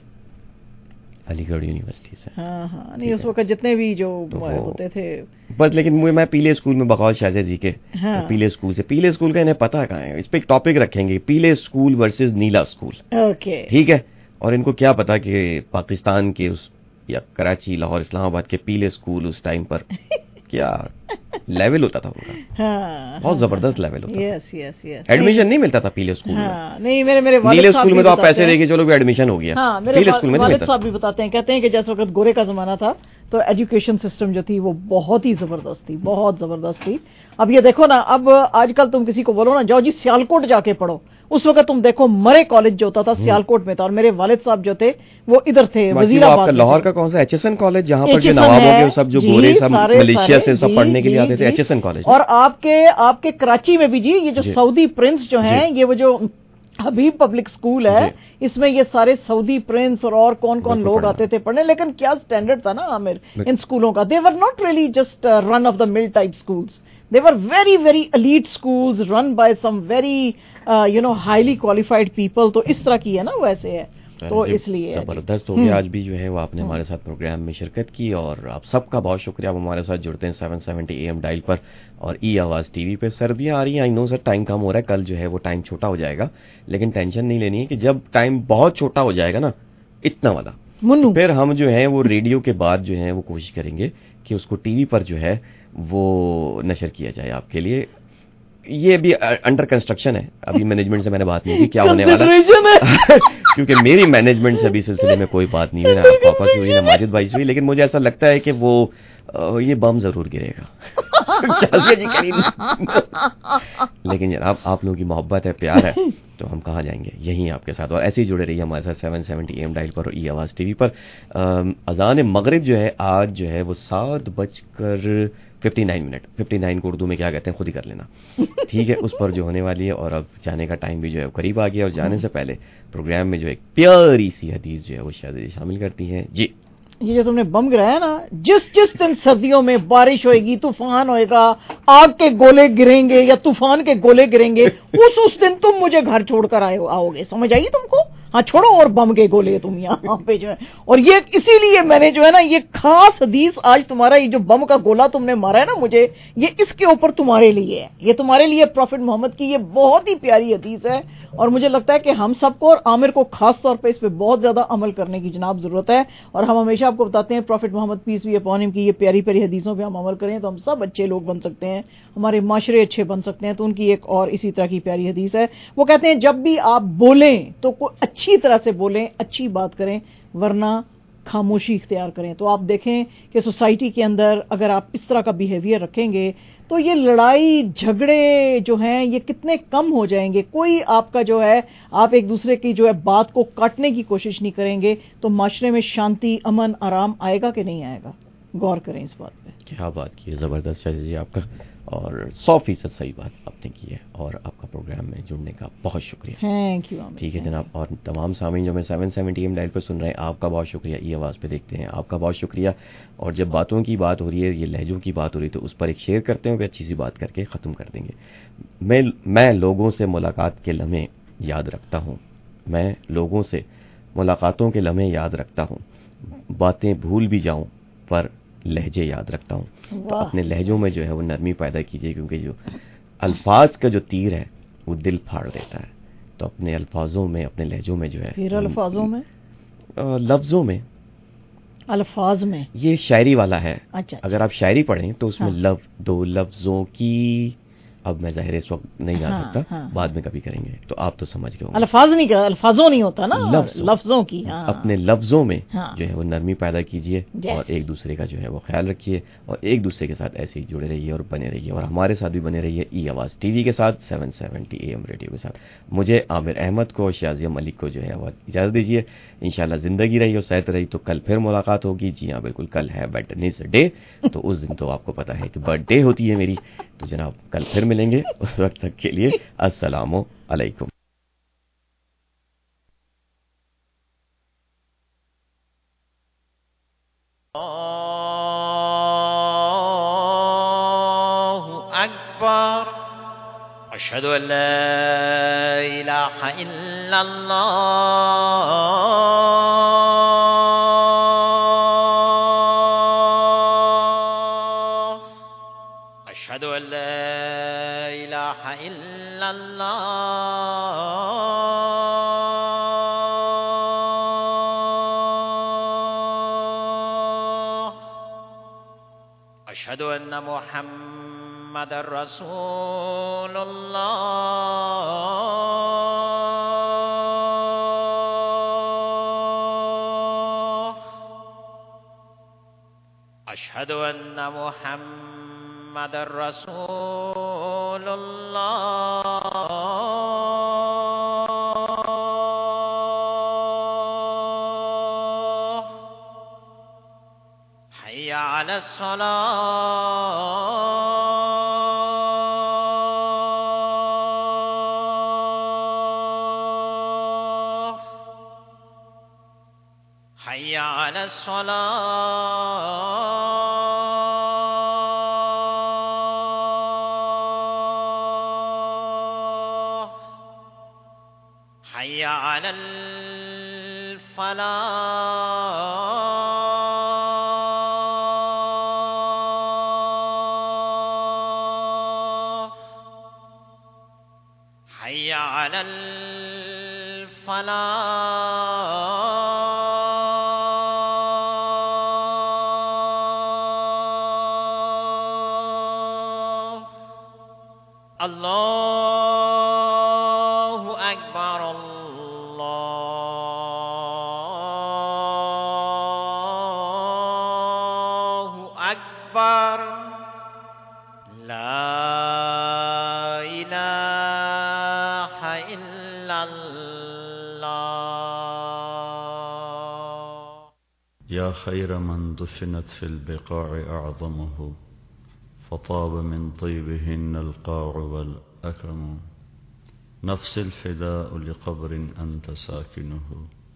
علی گڑھ یونیورسٹی سے. ہاں ہاں نہیں اس وقت جتنے بھی جو ہوتے تھے بس, لیکن میں پیلے اسکول میں بقول شاہزاد جی کے پیلے اسکول سے, پیلے اسکول کا انہیں پتا کہاں ہے. اس پہ ایک ٹاپک رکھیں گے, پیلے اسکول ورسز نیلا اسکول. اوکے ٹھیک ہے, اور ان کو کیا پتا کہ پاکستان کے اس یا کراچی لاہور اسلام آباد کے پیلے اسکول اس ٹائم پر کیا لیول ہوتا تھا ان کا, بہت زبردست لیول ہوتا تھا. ایڈمیشن نہیں ملتا تھا پیلے اسکول میں. نہیں میرے میرے نیلے اسکول میں تو آپ پیسے دے کے چلو بھی ایڈمیشن ہو گیا. پیلے اسکول میں والد صاحب بھی بتاتے ہیں, کہتے ہیں کہ جیسے وقت گورے کا زمانہ تھا تو ایجوکیشن سسٹم جو تھی وہ بہت ہی زبردست تھی, بہت زبردست تھی. اب یہ دیکھو نا, اب آج کل تم کسی کو بولو نا جاؤ جی سیالکوٹ جا کے پڑھو, اس وقت تم دیکھو مرے کالج جو ہوتا تھا سیالکوٹ میں تھا, اور میرے والد صاحب جو تھے وہ ادھر تھے وزیر آباد. لاہور کا کون سا ایچ ایس این کالج جہاں پر جو نوابوں کے سب جو گورے سب ملیشیا سے سب پڑھنے کے لیے آتے تھے, ایچ ایس این کالج. اور آپ کے آپ کے کراچی میں بھی جی یہ جو سعودی پرنس جو ہیں, یہ وہ جو حبیب پبلک اسکول ہے, اس میں یہ سارے سعودی پرنس اور اور کون کون لوگ آتے تھے پڑھنے. لیکن کیا اسٹینڈرڈ تھا نا عامر ان اسکولوں کا, they were not really just run of the mill type schools, they were very very elite schools run by some very uh, you know highly qualified people. تو اس طرح کی ہے نا ویسے ہے, تو اس لیے زبردست ہو گیا. آج بھی جو ہے وہ آپ نے ہمارے ساتھ پروگرام میں شرکت کی, اور آپ سب کا بہت شکریہ. آپ ہمارے ساتھ جڑتے ہیں seven seventy A M dial پر اور ای آواز ٹی وی پہ. سردیاں آ رہی ہیں, آئی نو سر ٹائم کم ہو رہا ہے, کل جو ہے وہ ٹائم چھوٹا ہو جائے گا, لیکن ٹینشن نہیں لینی ہے کہ جب ٹائم بہت چھوٹا ہو جائے گا نا اتنا والا, پھر ہم جو ہے وہ ریڈیو کے بعد جو ہے وہ کوشش کریں گے کہ اس کو ٹی وی پر جو ہے وہ نشر کیا جائے آپ کے لیے. یہ بھی انڈر کنسٹرکشن ہے, ابھی مینجمنٹ سے میں نے بات نہیں کی کیا ہونے والا ہے کیونکہ میری مینجمنٹ سے ابھی سلسلے میں کوئی بات نہیں ہوئی, نہ پاپا کی ہوئی نہ ماجد بھائی سے ہوئی, لیکن مجھے ایسا لگتا ہے کہ وہ یہ بم ضرور گرے گا لیکن جناب آپ لوگوں کی محبت ہے, پیار ہے, تو ہم کہاں جائیں گے, یہیں آپ کے ساتھ. اور ایسے ہی جڑے رہیے ہمارے ساتھ seven seventy A M dial پر اور ای آواز ٹی وی پر. اذان مغرب جو ہے آج جو ہے وہ سات بج کر fifty nine minute fifty nine کو اردو میں کیا کہتے ہیں خود ہی کر لینا, ٹھیک ہے, اس پر جو ہونے والی ہے. اور اب جانے کا ٹائم بھی جو ہے قریب آ گیا, اور جانے سے پہلے پروگرام میں جو ایک پیاری سی حدیث جو ہے وہ شاید شامل کرتی ہیں. جی یہ جو تم نے بم گرایا نا, جس جس دن سردیوں میں بارش ہوئے گی, طوفان ہوئے گا, آگ کے گولے گریں گے یا طوفان کے گولے گریں گے, اس اس دن تم مجھے گھر چھوڑ کر آئے آؤ گے, سمجھ آئیے تم کو؟ ہاں چھوڑو اور بم کے گولے تم یہاں پہ جو ہے. اور یہ اسی لیے میں نے جو ہے نا یہ خاص حدیث آج تمہارا یہ جو بم کا گولا تم نے مارا ہے نا مجھے, یہ اس کے اوپر تمہارے لیے ہے, یہ تمہارے لیے پروفٹ محمد کی یہ بہت ہی پیاری حدیث ہے. اور مجھے لگتا ہے کہ ہم سب کو اور عامر کو خاص طور پہ اس پہ بہت زیادہ عمل کرنے کی جناب ضرورت ہے. اور ہم ہمیشہ آپ کو بتاتے ہیں prophet Muhammad peace be upon ہم کی یہ پیاری پیاری حدیثوں پہ ہم عمل کریں تو ہم سب اچھے لوگ بن سکتے ہیں, ہمارے معاشرے اچھے بن سکتے ہیں. تو ان کی ایک اور اسی طرح کی پیاری حدیث ہے, وہ کہتے ہیں جب بھی آپ بولیں تو کوئی اچھی طرح سے بولیں, اچھی بات کریں, ورنہ خاموشی اختیار کریں. تو آپ دیکھیں کہ سوسائٹی کے اندر اگر آپ اس طرح کا بیہیویئر رکھیں گے تو یہ لڑائی جھگڑے جو ہیں یہ کتنے کم ہو جائیں گے. کوئی آپ کا جو ہے آپ ایک دوسرے کی جو ہے بات کو کاٹنے کی کوشش نہیں کریں گے تو معاشرے میں شانتی, امن, آرام آئے گا کہ نہیں آئے گا؟ غور کریں اس بات پہ. کیا بات کی ہے, زبردست شاہد جی آپ کا, اور سو فیصد صحیح بات آپ نے کی ہے, اور آپ کا پروگرام میں جڑنے کا بہت شکریہ. Thank you. ٹھیک ہے جناب, اور تمام سامعین جو میں سیون سیونٹی ایم ڈائل پر سن رہے ہیں, آپ کا بہت شکریہ. ای آواز پہ دیکھتے ہیں, آپ کا بہت شکریہ. اور جب باتوں کی بات ہو رہی ہے, یہ لہجوں کی بات ہو رہی ہے, تو اس پر ایک شیئر کرتے ہیں, پھر اچھی سی بات کر کے ختم کر دیں گے. میں میں لوگوں سے ملاقات کے لمحے یاد رکھتا ہوں, میں لوگوں سے ملاقاتوں کے لمحے یاد رکھتا ہوں, باتیں بھول بھی جاؤں پر لہجے یاد رکھتا ہوں. تو اپنے لہجوں میں جو ہے وہ نرمی پیدا کیجیے, کیونکہ جو الفاظ کا جو تیر ہے وہ دل پھاڑ دیتا ہے. تو اپنے الفاظوں میں, اپنے لہجوں میں جو ہے, پھر الفاظوں میں, لفظوں میں, الفاظ میں, یہ شاعری والا ہے. اچھا, اگر آپ شاعری پڑھیں تو اس میں لفظ, دو لفظوں کی, اب میں ظاہر اس وقت نہیں جا سکتا, بعد میں کبھی کریں گے, تو آپ تو سمجھ گئے ہوں گے. الفاظ نہیں کہا, الفاظوں نہیں ہوتا نا, لفظوں کی. اپنے لفظوں میں جو ہے وہ نرمی پیدا کیجیے, اور ایک دوسرے کا جو ہے وہ خیال رکھیے, اور ایک دوسرے کے ساتھ ایسے ہی جڑے رہیے اور بنے رہیے, اور ہمارے ساتھ بھی بنے رہیے ای آواز ٹی وی کے ساتھ, seven seventy A M radio کے ساتھ. مجھے عامر احمد کو, شازیہ ملک کو جو ہے وہ اجازت دیجیے. انشاءاللہ زندگی رہی اور صحت رہی تو کل پھر ملاقات ہوگی. جی ہاں بالکل, کل ہے ویڈنسڈے ڈے, تو اس دن تو آپ کو پتا ہے کہ برتھ ڈے ہوتی ہے میری. تو جناب کل پھر ملیں گے, اس وقت تک کے لیے السلام علیکم. أشهد أن لا إله إلا الله أشهد أن لا إله إلا الله أشهد أن محمد رسول الله أشهد أن محمد رسول الله حي على الصلاة حي على الصلاة حي على الفلاح حي على الفلاح الله أكبر الله أكبر لا إله إلا الله يا خير من دفنت في البقاع أعظمه فطاب من طيبهن القاع والأكم نفس الفداء لقبر أنت ساكنه